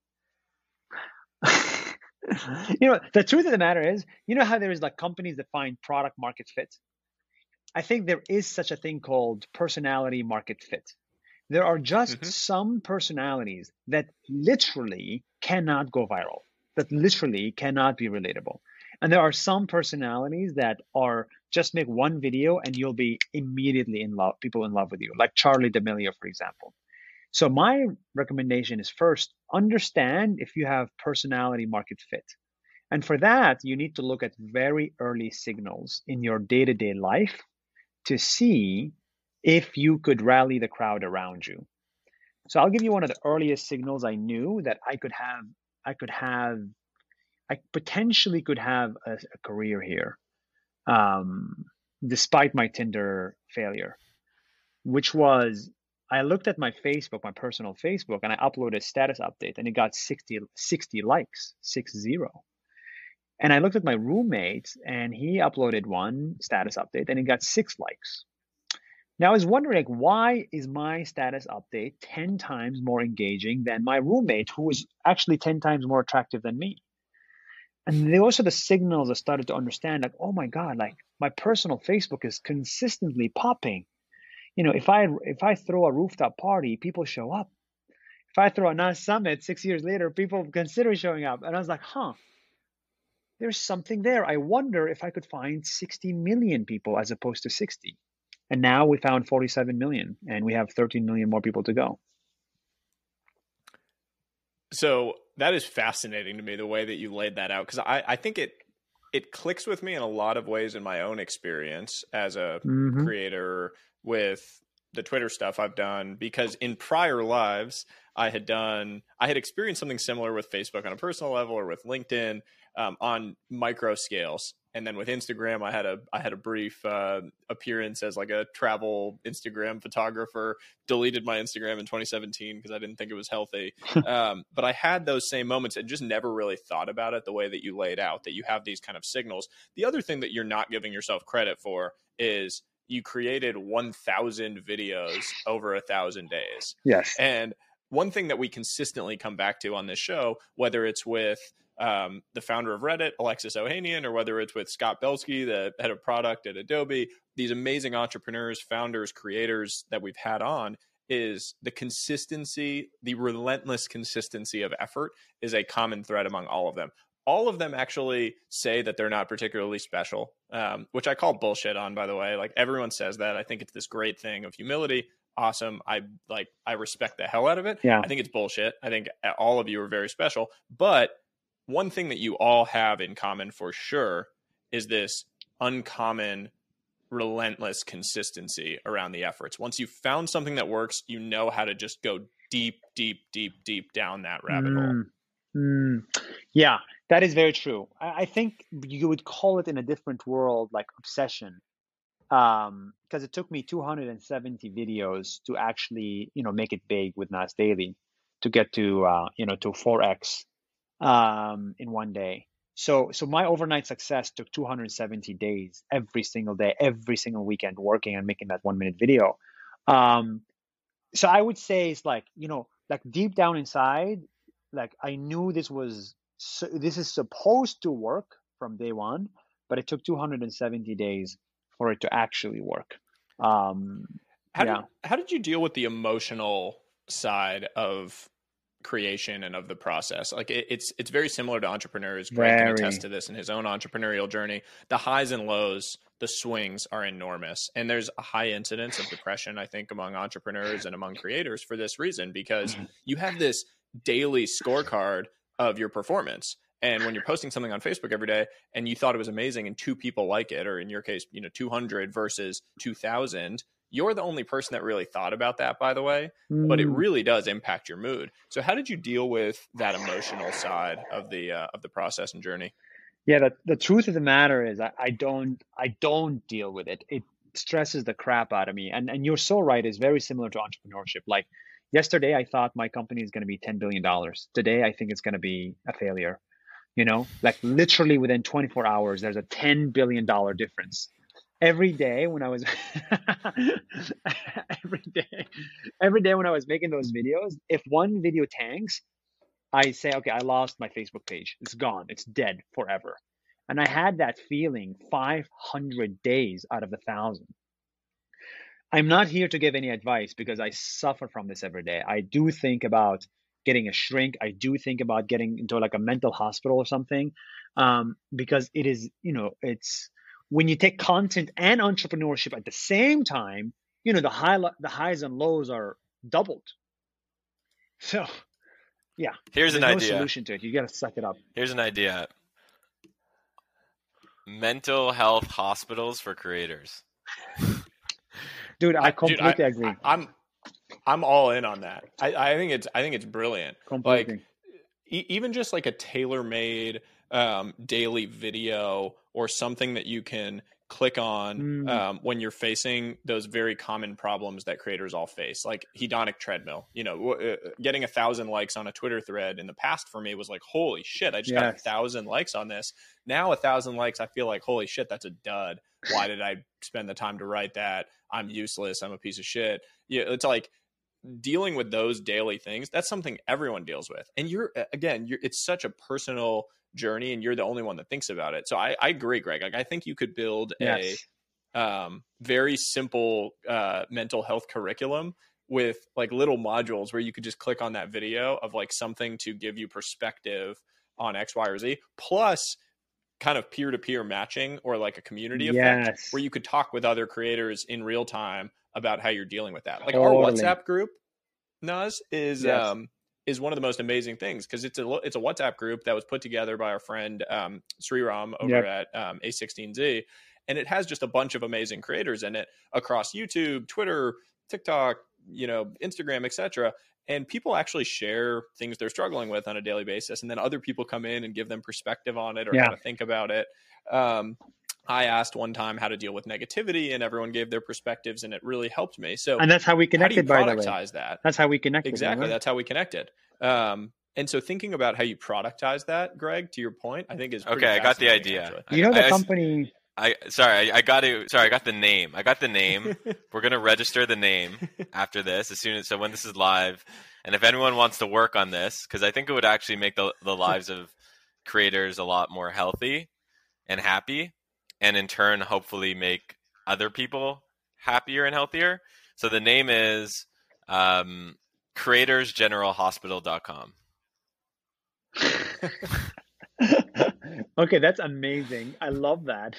You know, the truth of the matter is, you know how there is like companies that find product market fit? I think there is such a thing called personality market fit. There are just Mm-hmm. some personalities that literally cannot go viral, that literally cannot be relatable. And there are some personalities that are just make one video and you'll be immediately in love, people in love with you, like Charlie D'Amelio, for example. So my recommendation is first, understand if you have personality market fit. And for that, you need to look at very early signals in your day-to-day life to see if you could rally the crowd around you. So I'll give you one of the earliest signals I knew that I could have, I could have, I potentially could have a, a career here, um, despite my Tinder failure, which was I looked at my Facebook, my personal Facebook, and I uploaded a status update and it got sixty, sixty likes, six zero. And I looked at my roommate and he uploaded one status update and it got six likes. Now I was wondering, like, why is my status update ten times more engaging than my roommate, who was actually ten times more attractive than me? And those are the signals I started to understand, like, oh my God, like my personal Facebook is consistently popping. You know, if I if I throw a rooftop party, people show up. If I throw a N A S summit six years later, people consider showing up. And I was like, huh, there's something there. I wonder if I could find sixty million people as opposed to sixty. And now we found forty-seven million and we have thirteen million more people to go. So that is fascinating to me, the way that you laid that out, because I, I think it it clicks with me in a lot of ways in my own experience as a Mm-hmm. creator with the Twitter stuff I've done, because in prior lives I had done I had experienced something similar with Facebook on a personal level or with LinkedIn um, on micro scales. And then with Instagram, I had a I had a brief uh, appearance as like a travel Instagram photographer. Deleted my Instagram in twenty seventeen because I didn't think it was healthy. Um, but I had those same moments and just never really thought about it the way that you laid out, that you have these kind of signals. The other thing that you're not giving yourself credit for is you created one thousand videos over a thousand days. Yes. And one thing that we consistently come back to on this show, whether it's with um, the founder of Reddit, Alexis Ohanian, or whether it's with Scott Belsky, the head of product at Adobe, these amazing entrepreneurs, founders, creators that we've had on, is the consistency, the relentless consistency of effort is a common thread among all of them. All of them actually say that they're not particularly special, um, which I call bullshit on, by the way. Like, everyone says that. I think it's this great thing of humility. Awesome. I like, I respect the hell out of it. Yeah. I think it's bullshit. I think all of you are very special. But one thing that you all have in common for sure is this uncommon, relentless consistency around the efforts. Once you've found something that works, you know how to just go deep, deep, deep, deep down that rabbit hole. Mm, mm. Yeah, that is very true. I, I think you would call it in a different world like obsession. Um, because it took me two hundred seventy videos to actually, you know, make it big with N A S Daily to get to, uh, you know, to four X um, in one day. So, so my overnight success took two hundred seventy days, every single day, every single weekend, working and making that one minute video. Um, so I would say it's like, you know, like deep down inside, like I knew this was, so, this is supposed to work from day one, but it took two hundred seventy days for it to actually work. Um, how yeah. Did, how did you deal with the emotional side of creation and of the process? Like it, it's it's very similar to entrepreneurs. Greg Very. can attest to this in his own entrepreneurial journey. The highs and lows, the swings are enormous, and there's a high incidence of depression, I think, among entrepreneurs and among creators for this reason, because you have this daily scorecard of your performance. And when you're posting something on Facebook every day and you thought it was amazing and two people like it, or in your case, you know, two hundred versus two thousand, you're the only person that really thought about that, by the way, Mm. but it really does impact your mood. So how did you deal with that emotional side of the uh, of the process and journey? Yeah, the, the truth of the matter is I, I don't I don't deal with it. It stresses the crap out of me. And and you're so right, it's very similar to entrepreneurship. Like yesterday I thought my company is going to be ten billion dollars. Today I think it's going to be a failure. You know, like literally within twenty-four hours there's a ten billion dollar difference. Every day when I was every day every day when I was making those videos, if one video tanks, I say, okay, I lost my Facebook page. It's gone. It's dead forever. And I had that feeling five hundred days out of the thousand. I'm not here to give any advice because I suffer from this every day. I do think about getting a shrink. I do think about getting into like a mental hospital or something, um, because it is, you know, it's when you take content and entrepreneurship at the same time, you know, the high, the highs and lows are doubled. So yeah, Here's there's an no idea. solution to it. You got to suck it up. Here's an idea. Mental health hospitals for creators. Dude, I I, dude, completely I, agree. I, I'm I'm all in on that. I, I think it's I think it's brilliant. Completely. Like e- even just like a tailor-made um, daily video or something that you can click on Mm, um, when you're facing those very common problems that creators all face, like hedonic treadmill. You know, w- uh, getting a thousand likes on a Twitter thread in the past for me was like, holy shit, I just got a yes. thousand likes on this. Now a thousand likes, I feel like, holy shit, that's a dud. Why did I spend the time to write that? I'm useless. I'm a piece of shit. Yeah, it's like dealing with those daily things. That's something everyone deals with. And you're, again, you're, it's such a personal journey and you're the only one that thinks about it. So I, I agree, Greg. Like, I think you could build a Yes. um, very simple uh, mental health curriculum with like little modules where you could just click on that video of like something to give you perspective on X, Y, or Z, plus kind of peer-to-peer matching or like a community effect Yes. where you could talk with other creators in real time about how you're dealing with that. Like Totally. our WhatsApp group, Naz, is Yes. um is one of the most amazing things because it's a it's a WhatsApp group that was put together by our friend um, Sriram over Yep. at um, A sixteen Z, and it has just a bunch of amazing creators in it across YouTube, Twitter, TikTok, you know, Instagram, et cetera. And people actually share things they're struggling with on a daily basis, and then other people come in and give them perspective on it or Yeah. how to think about it. Um, I asked one time how to deal with negativity, and everyone gave their perspectives, and it really helped me. So, And that's how we how do you connected, by the way. productize that? That's how we connected. Exactly. Remember? That's how we connected. Um, and so thinking about how you productize that, Greg, to your point, I think is pretty Okay, I got the fascinating, idea. actually. You know, the I- I- company. I sorry, I, I got to sorry, I got the name. I got the name. We're gonna register the name after this as soon as so when this is live. And if anyone wants to work on this, because I think it would actually make the the lives of creators a lot more healthy and happy, and in turn hopefully make other people happier and healthier. So the name is um, creators general hospital dot com. Okay, that's amazing. I love that.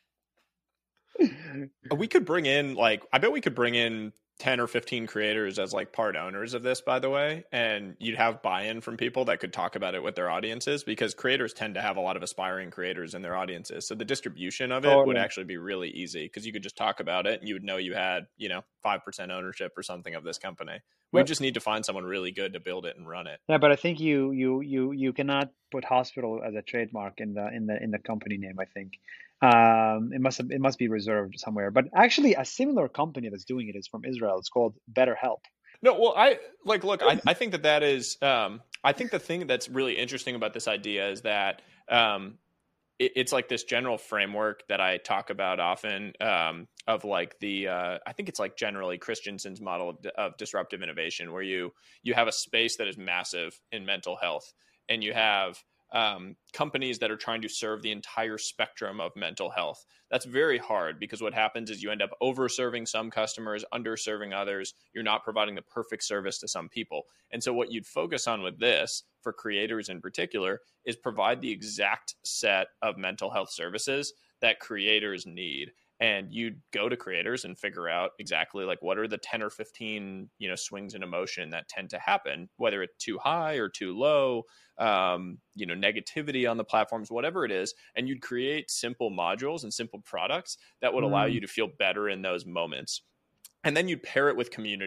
We could bring in like I bet we could bring in ten or fifteen creators as like part owners of this, by the way, and you'd have buy-in from people that could talk about it with their audiences because creators tend to have a lot of aspiring creators in their audiences. So the distribution of it Totally. would actually be really easy because you could just talk about it and you would know you had, you know, five percent ownership or something of this company. We Well- just need to find someone really good to build it and run it. Yeah, but I think you you you you cannot put hospital as a trademark in the in the in the company name. I think um, it must have, it must be reserved somewhere. But actually, a similar company that's doing it is from Israel. It's called BetterHelp. No, well, I like look. I, I think that that is. Um, I think the thing that's really interesting about this idea is that um, it, it's like this general framework that I talk about often um, of like the. Uh, I think it's like generally Christensen's model of, of disruptive innovation, where you you have a space that is massive in mental health, and you have um, companies that are trying to serve the entire spectrum of mental health. That's very hard because what happens is you end up over-serving some customers, underserving others. You're not providing the perfect service to some people. And so what you'd focus on with this, for creators in particular, is provide the exact set of mental health services that creators need. And you'd go to creators and figure out exactly like what are the ten or fifteen, you know, swings in emotion that tend to happen, whether it's too high or too low, um, you know, negativity on the platforms, whatever it is. And you'd create simple modules and simple products that would allow Mm. you to feel better in those moments. And then you'd pair it with community.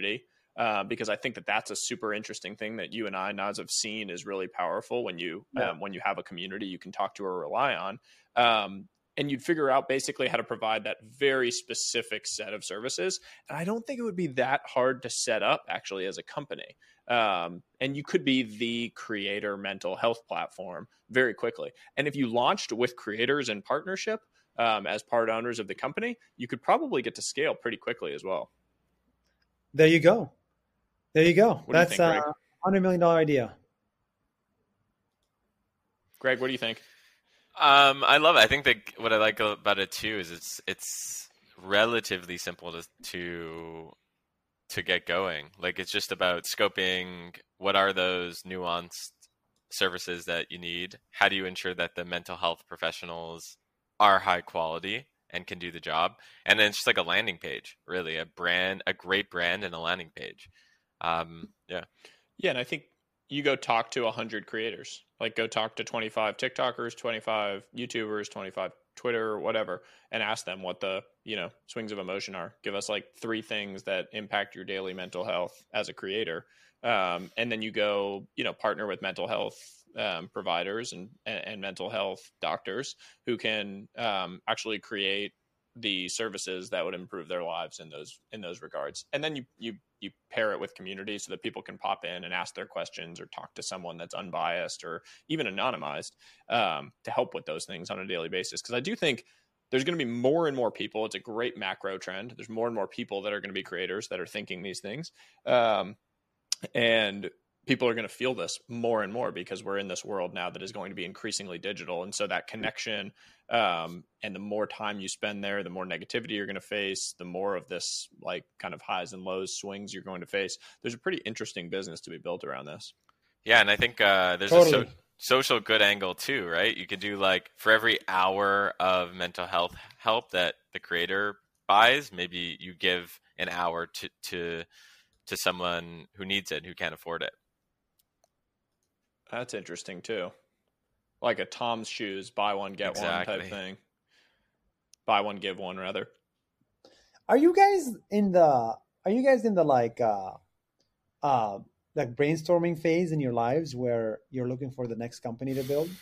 uh, because I think that that's a super interesting thing that you and I, Naz, have seen is really powerful when you Yeah. um, when you have a community you can talk to or rely on. Um, and you'd figure out basically how to provide that very specific set of services. And I don't think it would be that hard to set up actually as a company. Um, and you could be the creator mental health platform very quickly. And if you launched with creators in partnership um, as part owners of the company, you could probably get to scale pretty quickly as well. There you go. There you go. What That's do you think, a Greg? hundred million dollar idea. Greg, what do you think? Um, I love it. I think that what I like about it too is it's it's relatively simple to to to get going. Like it's just about scoping what are those nuanced services that you need. How do you ensure that the mental health professionals are high quality and can do the job? And then it's just like a landing page, really, a brand, a great brand, and a landing page. Um, yeah, Yeah, and I think you go talk to one hundred creators. Like go talk to twenty-five TikTokers, twenty-five YouTubers, twenty-five Twitter, whatever, and ask them what the, you know, swings of emotion are. Give us like three things that impact your daily mental health as a creator. Um, and then you go, you know, partner with mental health um, providers and, and, and mental health doctors who can um, actually create the services that would improve their lives in those in those regards. And then you you you pair it with community so that people can pop in and ask their questions or talk to someone that's unbiased or even anonymized um, to help with those things on a daily basis. Because I do think there's going to be more and more people. It's a great macro trend. There's more and more people that are going to be creators that are thinking these things. Um, and people are going to feel this more and more because we're in this world now that is going to be increasingly digital. And so that connection um, and the more time you spend there, the more negativity you're going to face, the more of this like kind of highs and lows swings you're going to face. There's a pretty interesting business to be built around this. yeah, and I think uh, there's Totally. a so- social good angle too, right? You could do like for every hour of mental health help that the creator buys, maybe you give an hour to to to someone who needs it, who can't afford it. That's interesting too. Like a Tom's Shoes, buy one, get Exactly. one type thing. Buy one, give one, rather. Are you guys in the are you guys in the like uh uh like brainstorming phase in your lives where you're looking for the next company to build?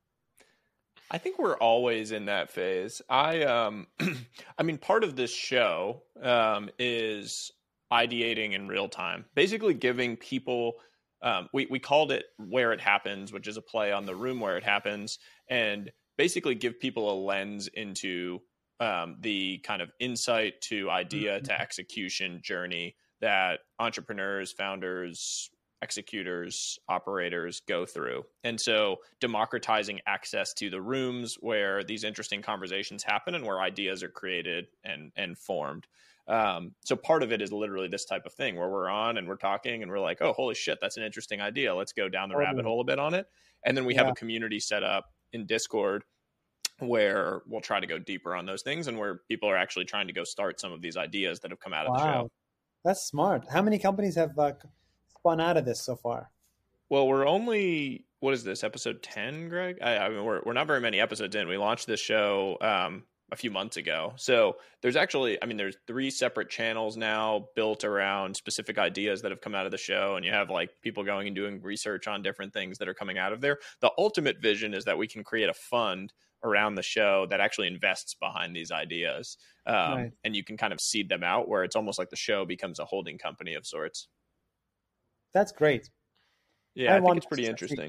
I think we're always in that phase. I um I mean part of this show um is ideating in real time. Basically giving people um we we called it Where It Happens, which is a play on the room where it happens, and basically give people a lens into um the kind of insight to idea to execution journey that entrepreneurs, founders, executors, operators go through. And so democratizing access to the rooms where these interesting conversations happen and where ideas are created and, and formed. Um, so part of it is literally this type of thing where we're on and we're talking and we're like, oh, holy shit, that's an interesting idea. Let's go down the Totally. rabbit hole a bit on it. And then we have Yeah. a community set up in Discord where we'll try to go deeper on those things and where people are actually trying to go start some of these ideas that have come out of the show. Wow, that's smart. How many companies have uh, spun out of this so far? Well, we're only, what is this, episode ten, Greg? I, I mean, we're, we're not very many episodes in. We launched this show um, a few months ago. So there's actually, I mean, there's three separate channels now built around specific ideas that have come out of the show. And you have like people going and doing research on different things that are coming out of there. The ultimate vision is that we can create a fund around the show that actually invests behind these ideas. Um, Right. And you can kind of seed them out where it's almost like the show becomes a holding company of sorts. That's great. Yeah, I I, think want it's pretty to see- interesting.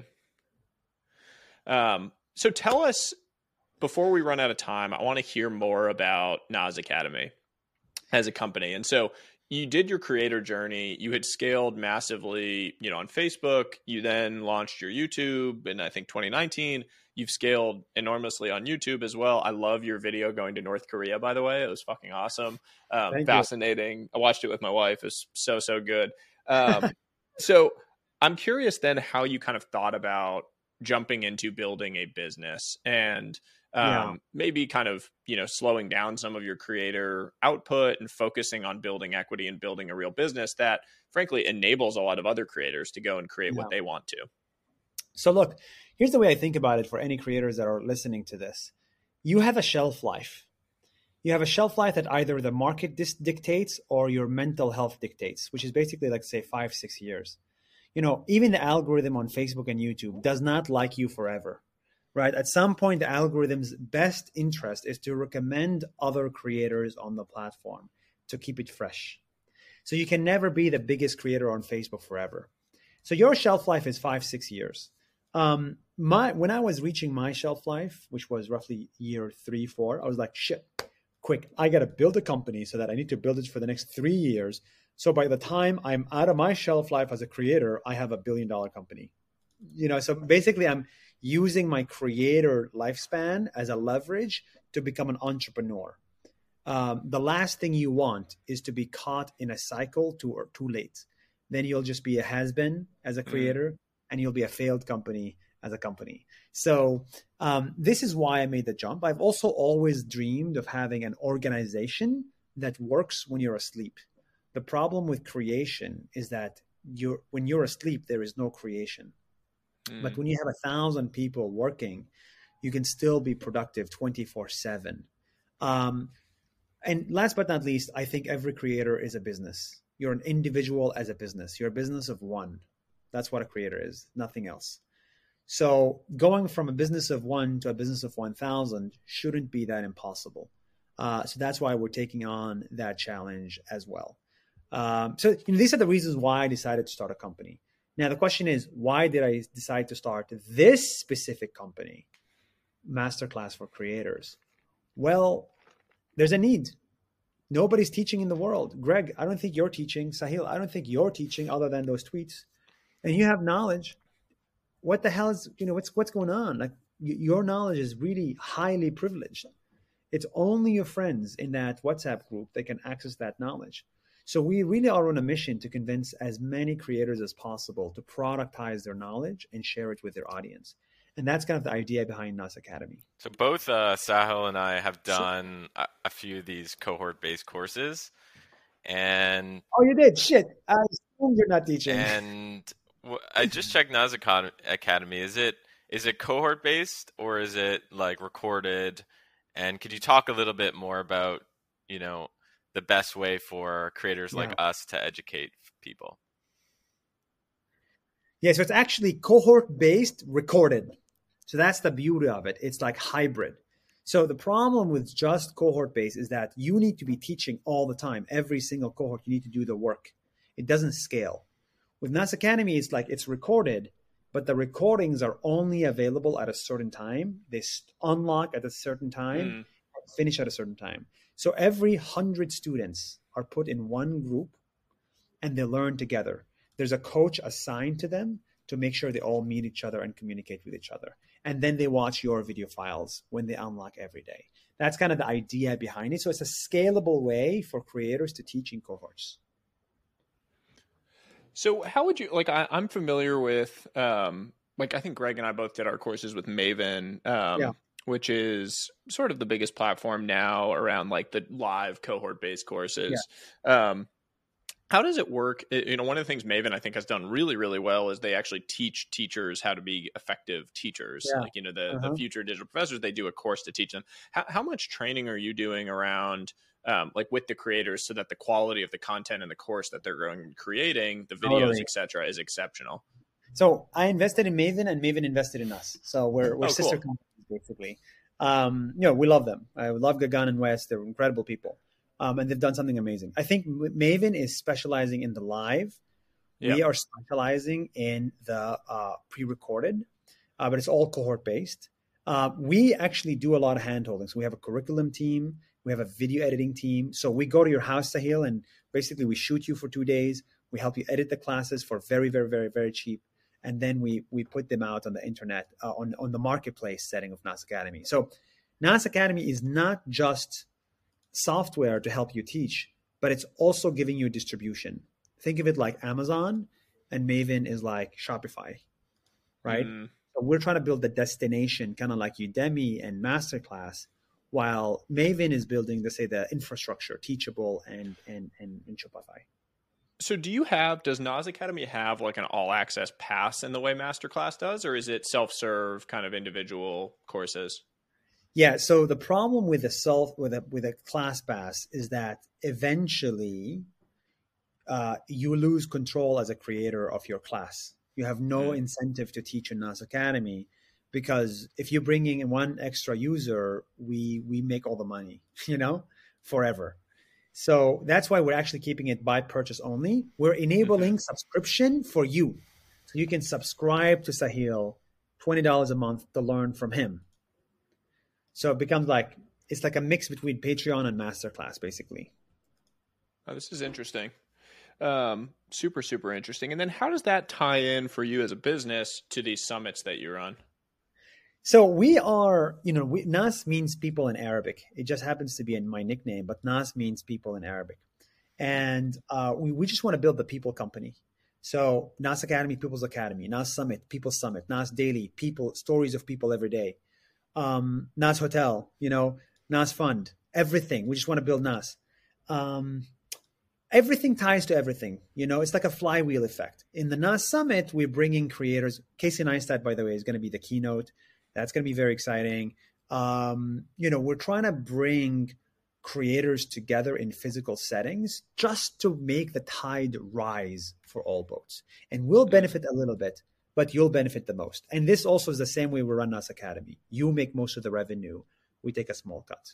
Um, so tell us, before we run out of time, I want to hear more about Naz Academy as a company. And so you did your creator journey. You had scaled massively, you know, on Facebook. You then launched your YouTube in, I think, twenty nineteen. You've scaled enormously on YouTube as well. I love your video going to North Korea, by the way. It was fucking awesome. Um, Thank you. fascinating. I watched it with my wife. It was so, so good. Um, so I'm curious then how you kind of thought about jumping into building a business and um, Yeah. maybe kind of, you know, slowing down some of your creator output and focusing on building equity and building a real business that frankly enables a lot of other creators to go and create Yeah. what they want to. So look, here's the way I think about it for any creators that are listening to this. You have a shelf life. You have a shelf life that either the market dis- dictates or your mental health dictates, which is basically like say five, six years. You know, even the algorithm on Facebook and YouTube does not like you forever, right? At some point, the algorithm's best interest is to recommend other creators on the platform to keep it fresh. So you can never be the biggest creator on Facebook forever. So your shelf life is five, six years. Um, my when I was reaching my shelf life, which was roughly year three, four, I was like, shit, quick, I got to build a company so that I need to build it for the next three years. So by the time I'm out of my shelf life as a creator, I have a billion dollar company. You know, so basically I'm using my creator lifespan as a leverage to become an entrepreneur. Um, the last thing you want is to be caught in a cycle too or too late. Then you'll just be a has-been as a creator, mm. and you'll be a failed company as a company. So um, this is why I made the jump. I've also always dreamed of having an organization that works when you're asleep. The problem with creation is that you're when you're asleep, there is no creation. Mm. But when you have a thousand people working, you can still be productive twenty-four seven. Um, and last but not least, I think every creator is a business. You're an individual as a business. You're a business of one. That's what a creator is, nothing else. So going from a business of one to a business of one thousand shouldn't be that impossible. Uh, so that's why we're taking on that challenge as well. Um, so you know, these are the reasons why I decided to start a company. Now, the question is, why did I decide to start this specific company, Masterclass for Creators? Well, there's a need. Nobody's teaching in the world. Greg, I don't think you're teaching. Sahil, I don't think you're teaching other than those tweets. And you have knowledge. What the hell is, you know, what's what's going on? Like your knowledge is really highly privileged. It's only your friends in that WhatsApp group that can access that knowledge. So we really are on a mission to convince as many creators as possible to productize their knowledge and share it with their audience. And that's kind of the idea behind Nas Academy. So both uh, Sahil and I have done a, a few of these cohort-based courses. And oh, you did? Shit. I assume you're not teaching. And w- I just checked Nas Academy. Is it is it cohort-based or is it like recorded? And could you talk a little bit more about, you know, the best way for creators yeah. like us to educate people? Yeah, so it's actually cohort-based recorded. So that's the beauty of it. It's like hybrid. So the problem with just cohort-based is that you need to be teaching all the time. Every single cohort, you need to do the work. It doesn't scale. With Nas Academy, it's like it's recorded, but the recordings are only available at a certain time. They unlock at a certain time, mm. and finish at a certain time. So every hundred students are put in one group and they learn together. There's a coach assigned to them to make sure they all meet each other and communicate with each other. And then they watch your video files when they unlock every day. That's kind of the idea behind it. So it's a scalable way for creators to teach in cohorts. So how would you, like, I, I'm familiar with, um, like, I think Greg and I both did our courses with Maven, um, yeah. which is sort of the biggest platform now around like the live cohort-based courses. Yeah. Um, How does it work? You know, one of the things Maven, I think, has done really, really well is they actually teach teachers how to be effective teachers. Yeah. Like, you know, the, uh-huh. the future digital professors, they do a course to teach them. How, how much training are you doing around, um, like with the creators so that the quality of the content in the course that they're going creating, the videos, totally. et cetera, is exceptional? So I invested in Maven and Maven invested in us. So we're, we're oh, sister cool. companies, basically. Um, you know, we love them. I love Gagan and Wes. They're incredible people. Um, and they've done something amazing. I think Maven is specializing in the live. Yep. We are specializing in the uh, pre-recorded, uh, but it's all cohort-based. Uh, we actually do a lot of hand-holding. So we have a curriculum team. We have a video editing team. So we go to your house, Sahil, and basically we shoot you for two days. We help you edit the classes for very, very, very, very cheap. And then we we put them out on the internet, uh, on, on the marketplace setting of Nas Academy. So Nas Academy is not just software to help you teach, but it's also giving you distribution. Think of it like Amazon, and Maven is like Shopify, right? Mm. So we're trying to build the destination, kind of like Udemy and Masterclass, while Maven is building, let's say, the infrastructure, Teachable and and and, and Shopify. So do you have, does Nas Academy have like an all access pass in the way Masterclass does, or is it self-serve kind of individual courses? Yeah. So the problem with a self with a with a class pass is that eventually uh, you lose control as a creator of your class. You have no Mm. incentive to teach in Nas Academy because if you're bringing in one extra user, we we make all the money, you know, forever. So that's why we're actually keeping it by purchase only. We're Mm-hmm. enabling subscription for you. So you can subscribe to Sahil twenty dollars a month to learn from him. So it becomes like it's like a mix between Patreon and Masterclass, basically. Oh, this is interesting. Um, super, super interesting. And then how does that tie in for you as a business to these summits that you're on? So we are, you know, we, Nas means people in Arabic. It just happens to be in my nickname, but Nas means people in Arabic. And uh, we, we just want to build the people company. So Nas Academy, People's Academy, Nas Summit, People's Summit, Nas Daily, people, stories of people every day. Um, Nas Hotel, you know, Nas Fund, everything. We just want to build Nas. Um, everything ties to everything. You know, it's like a flywheel effect. In the Nas Summit, we're bringing creators. Casey Neistat, by the way, is going to be the keynote. That's going to be very exciting. Um, you know, we're trying to bring creators together in physical settings just to make the tide rise for all boats. And we'll benefit a little bit, but you'll benefit the most. And this also is the same way we run Nas Academy. You make most of the revenue. We take a small cut.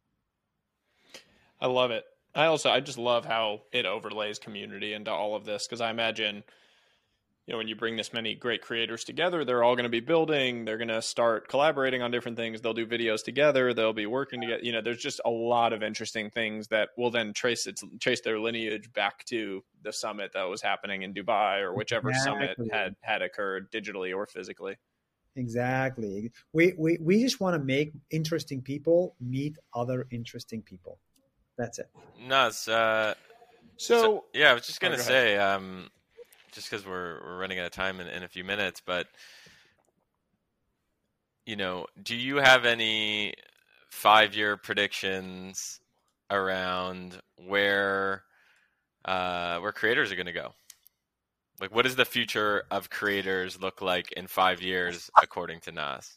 I love it. I also, I just love how it overlays community into all of this because I imagine, you know, when you bring this many great creators together, they're all going to be building, they're going to start collaborating on different things. They'll do videos together. They'll be working together. You know, there's just a lot of interesting things that will then trace its trace their lineage back to the summit that was happening in Dubai or whichever summit Exactly. had, had occurred digitally or physically. Exactly. We, we, we just want to make interesting people meet other interesting people. That's it. Nas, uh, So, so yeah, I was just oh, gonna go ahead. say, um, just because we're we're running out of time in, in a few minutes, but you know, do you have any five-year predictions around where uh, where creators are going to go? Like, what does the future of creators look like in five years, according to Nas?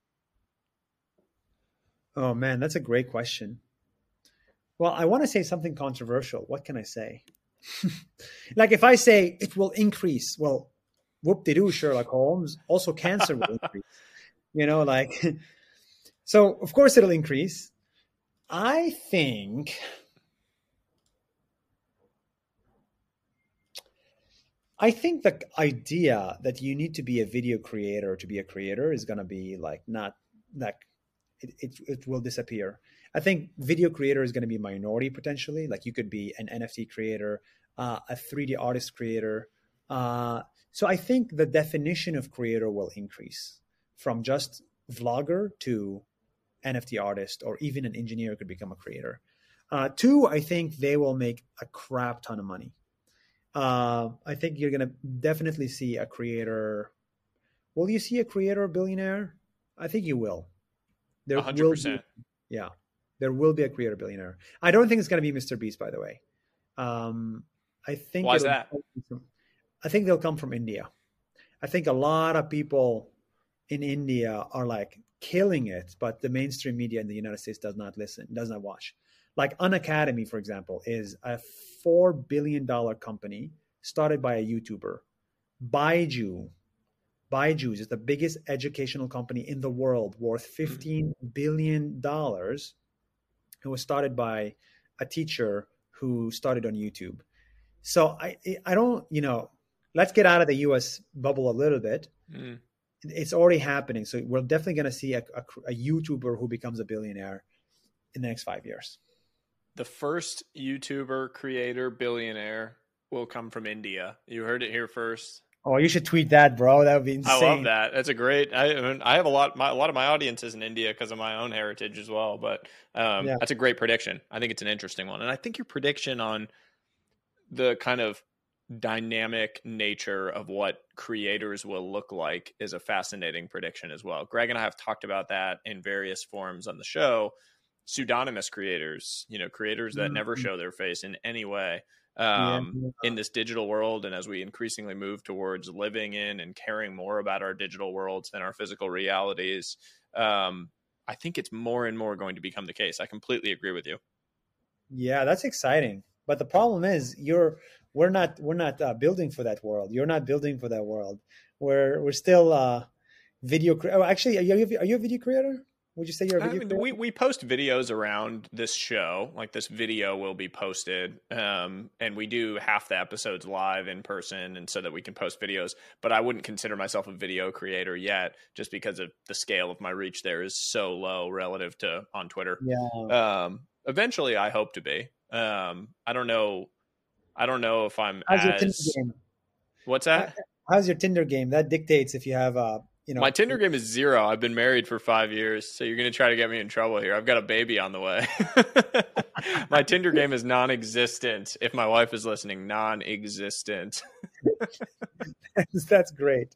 Oh man, that's a great question. Well, I want to say something controversial. What can I say? Like if I say it will increase, well, whoop-de-doo, Sherlock Holmes. Also, cancer will increase. You know, like, so of course it'll increase. I think, I think the idea that you need to be a video creator to be a creator is going to be like not like it, it, it will disappear. I think video creator is going to be a minority potentially. Like you could be an N F T creator, uh, a three D artist creator. Uh, so I think the definition of creator will increase from just vlogger to N F T artist, or even an engineer could become a creator. Uh, two, I think they will make a crap ton of money. Uh, I think you're going to definitely see a creator. Will you see a creator billionaire? I think you will. There one hundred will percent. be, yeah, there will be a creator billionaire. I don't think it's going to be Mister Beast, by the way. Um, I think Why is it'll- that? I think they'll come from India. I think a lot of people in India are like killing it, but the mainstream media in the United States does not listen, does not watch. Like Unacademy, for example, is a four billion dollars company started by a YouTuber. Baiju, Baiju is the biggest educational company in the world, worth fifteen billion dollars. It was started by a teacher who started on YouTube. So I, I don't, you know, let's get out of the U S bubble a little bit. Mm. It's already happening. So we're definitely going to see a, a, a YouTuber who becomes a billionaire in the next five years. The first YouTuber, creator, billionaire will come from India. You heard it here first. Oh, you should tweet that, bro. That would be insane. I love that. That's a great. I I, mean, I have a lot. My, a lot of my audience is in India because of my own heritage as well. But um, Yeah. that's a great prediction. I think it's an interesting one, and I think your prediction on the kind of dynamic nature of what creators will look like is a fascinating prediction as well. Greg and I have talked about that in various forms on the show. Pseudonymous creators, you know, creators that never show their face in any way. Um, Yeah. in this digital world, and as we increasingly move towards living in and caring more about our digital worlds than our physical realities, um, I think it's more and more going to become the case. I completely agree with you. Yeah, that's exciting. But the problem is, you're we're not we're not uh, building for that world. You're not building for that world. We're we're still uh, video. Cre- oh, actually, are you are you a video creator? Would you say you're a video I mean, creator? we, we post videos around this show. Like this video will be posted. Um, and we do half the episodes live in person, and so that we can post videos. But I wouldn't consider myself a video creator yet, just because of the scale of my reach there is so low relative to on Twitter. Yeah. Um, eventually I hope to be. Um, I don't know. I don't know if I'm How's your Tinder as, game? what's that? How's your Tinder game? That dictates if you have a, you know, My Tinder game is zero. I've been married for five years, so you're going to try to get me in trouble here. I've got a baby on the way. My Tinder game is non-existent. If my wife is listening, non-existent. That's great.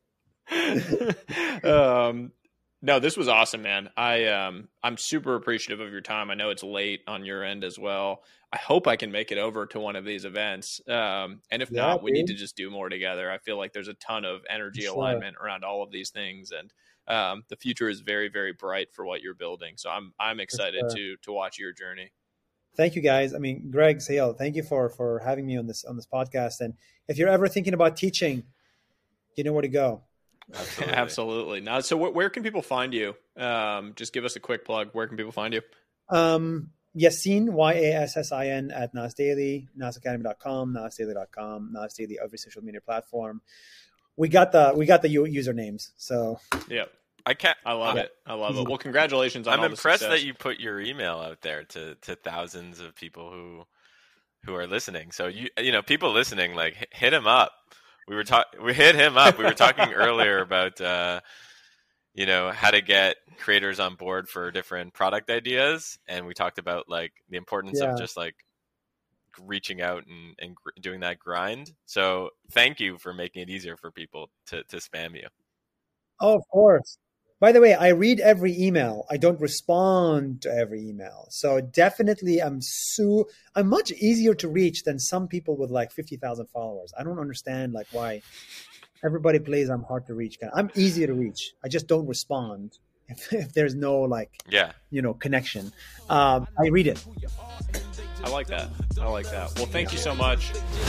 um, no, this was awesome, man. I um, I'm super appreciative of your time. I know it's late on your end as well. I hope I can make it over to one of these events. Um, and if Yeah, not, we dude. need to just do more together. I feel like there's a ton of energy Sure. alignment around all of these things, and um, the future is very, very bright for what you're building. So I'm I'm excited sure. to to watch your journey. Thank you, guys. I mean, Greg Sahil, thank you for for having me on this on this podcast. And if you're ever thinking about teaching, you know where to go. Absolutely. Absolutely. Now, so wh- where can people find you? Um, just give us a quick plug. Where can people find you? Um, Yassin, Y A S S I N, at Nas Daily, nas academy dot com, nas daily dot com, Nas Daily, every social media platform. We got the we got the u- usernames. So Yeah, I can't. I love I'm, it. I love it. Well, congratulations on I'm all the impressed success. that you put your email out there to to thousands of people who who are listening. So you you know people listening, like hit, hit him up. We were talking. We hit him up. We were talking earlier about uh, you know how to get creators on board for different product ideas, and we talked about like the importance Yeah. of just like reaching out and, and gr- doing that grind. So thank you for making it easier for people to to spam you. Oh, of course. By the way, I read every email. I don't respond to every email. So definitely I'm so I'm much easier to reach than some people with like fifty thousand followers. I don't understand like why everybody plays I'm hard to reach. I'm easier to reach. I just don't respond if, if there's no like, Yeah. you know, connection. Um, I read it. I like that. I like that. Well, thank you so much.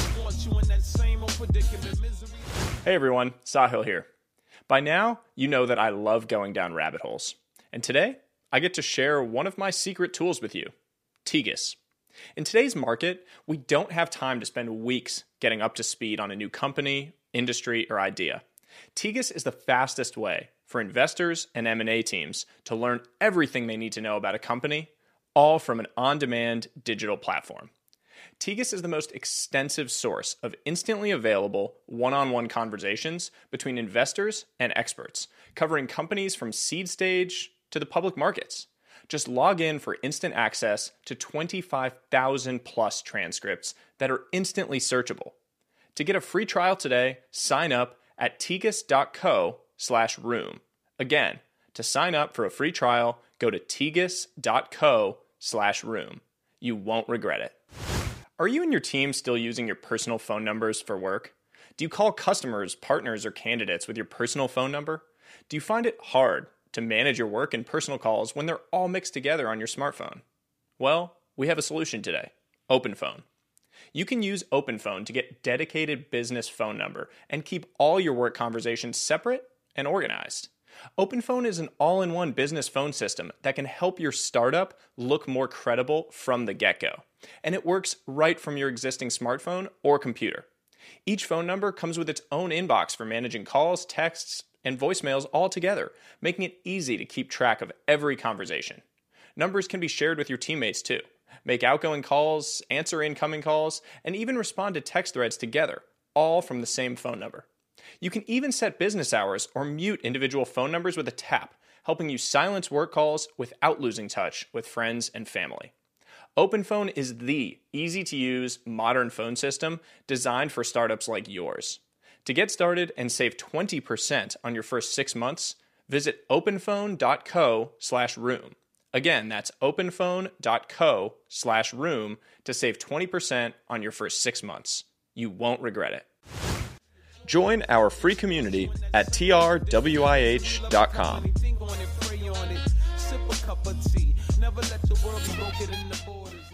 Hey everyone, Sahil here. By now, you know that I love going down rabbit holes. And today, I get to share one of my secret tools with you, Tegus. In today's market, we don't have time to spend weeks getting up to speed on a new company, industry, or idea. Tegus is the fastest way for investors and M and A teams to learn everything they need to know about a company, all from an on-demand digital platform. Tegus is the most extensive source of instantly available one-on-one conversations between investors and experts, covering companies from seed stage to the public markets. Just log in for instant access to twenty-five thousand plus transcripts that are instantly searchable. To get a free trial today, sign up at tegus.co slash room. Again, to sign up for a free trial, go to tegus.co slash room. You won't regret it. Are you and your team still using your personal phone numbers for work? Do you call customers, partners, or candidates with your personal phone number? Do you find it hard to manage your work and personal calls when they're all mixed together on your smartphone? Well, we have a solution today, OpenPhone. You can use OpenPhone to get dedicated business phone number and keep all your work conversations separate and organized. OpenPhone is an all-in-one business phone system that can help your startup look more credible from the get-go. And it works right from your existing smartphone or computer. Each phone number comes with its own inbox for managing calls, texts, and voicemails all together, making it easy to keep track of every conversation. Numbers can be shared with your teammates too. Make outgoing calls, answer incoming calls, and even respond to text threads together, all from the same phone number. You can even set business hours or mute individual phone numbers with a tap, helping you silence work calls without losing touch with friends and family. OpenPhone is the easy-to-use modern phone system designed for startups like yours. To get started and save twenty percent on your first six months, visit openphone.co slash room. Again, that's openphone.co slash room to save twenty percent on your first six months. You won't regret it. Join our free community at T R W I H dot com. cup of tea. Never let the world be broken in the borders.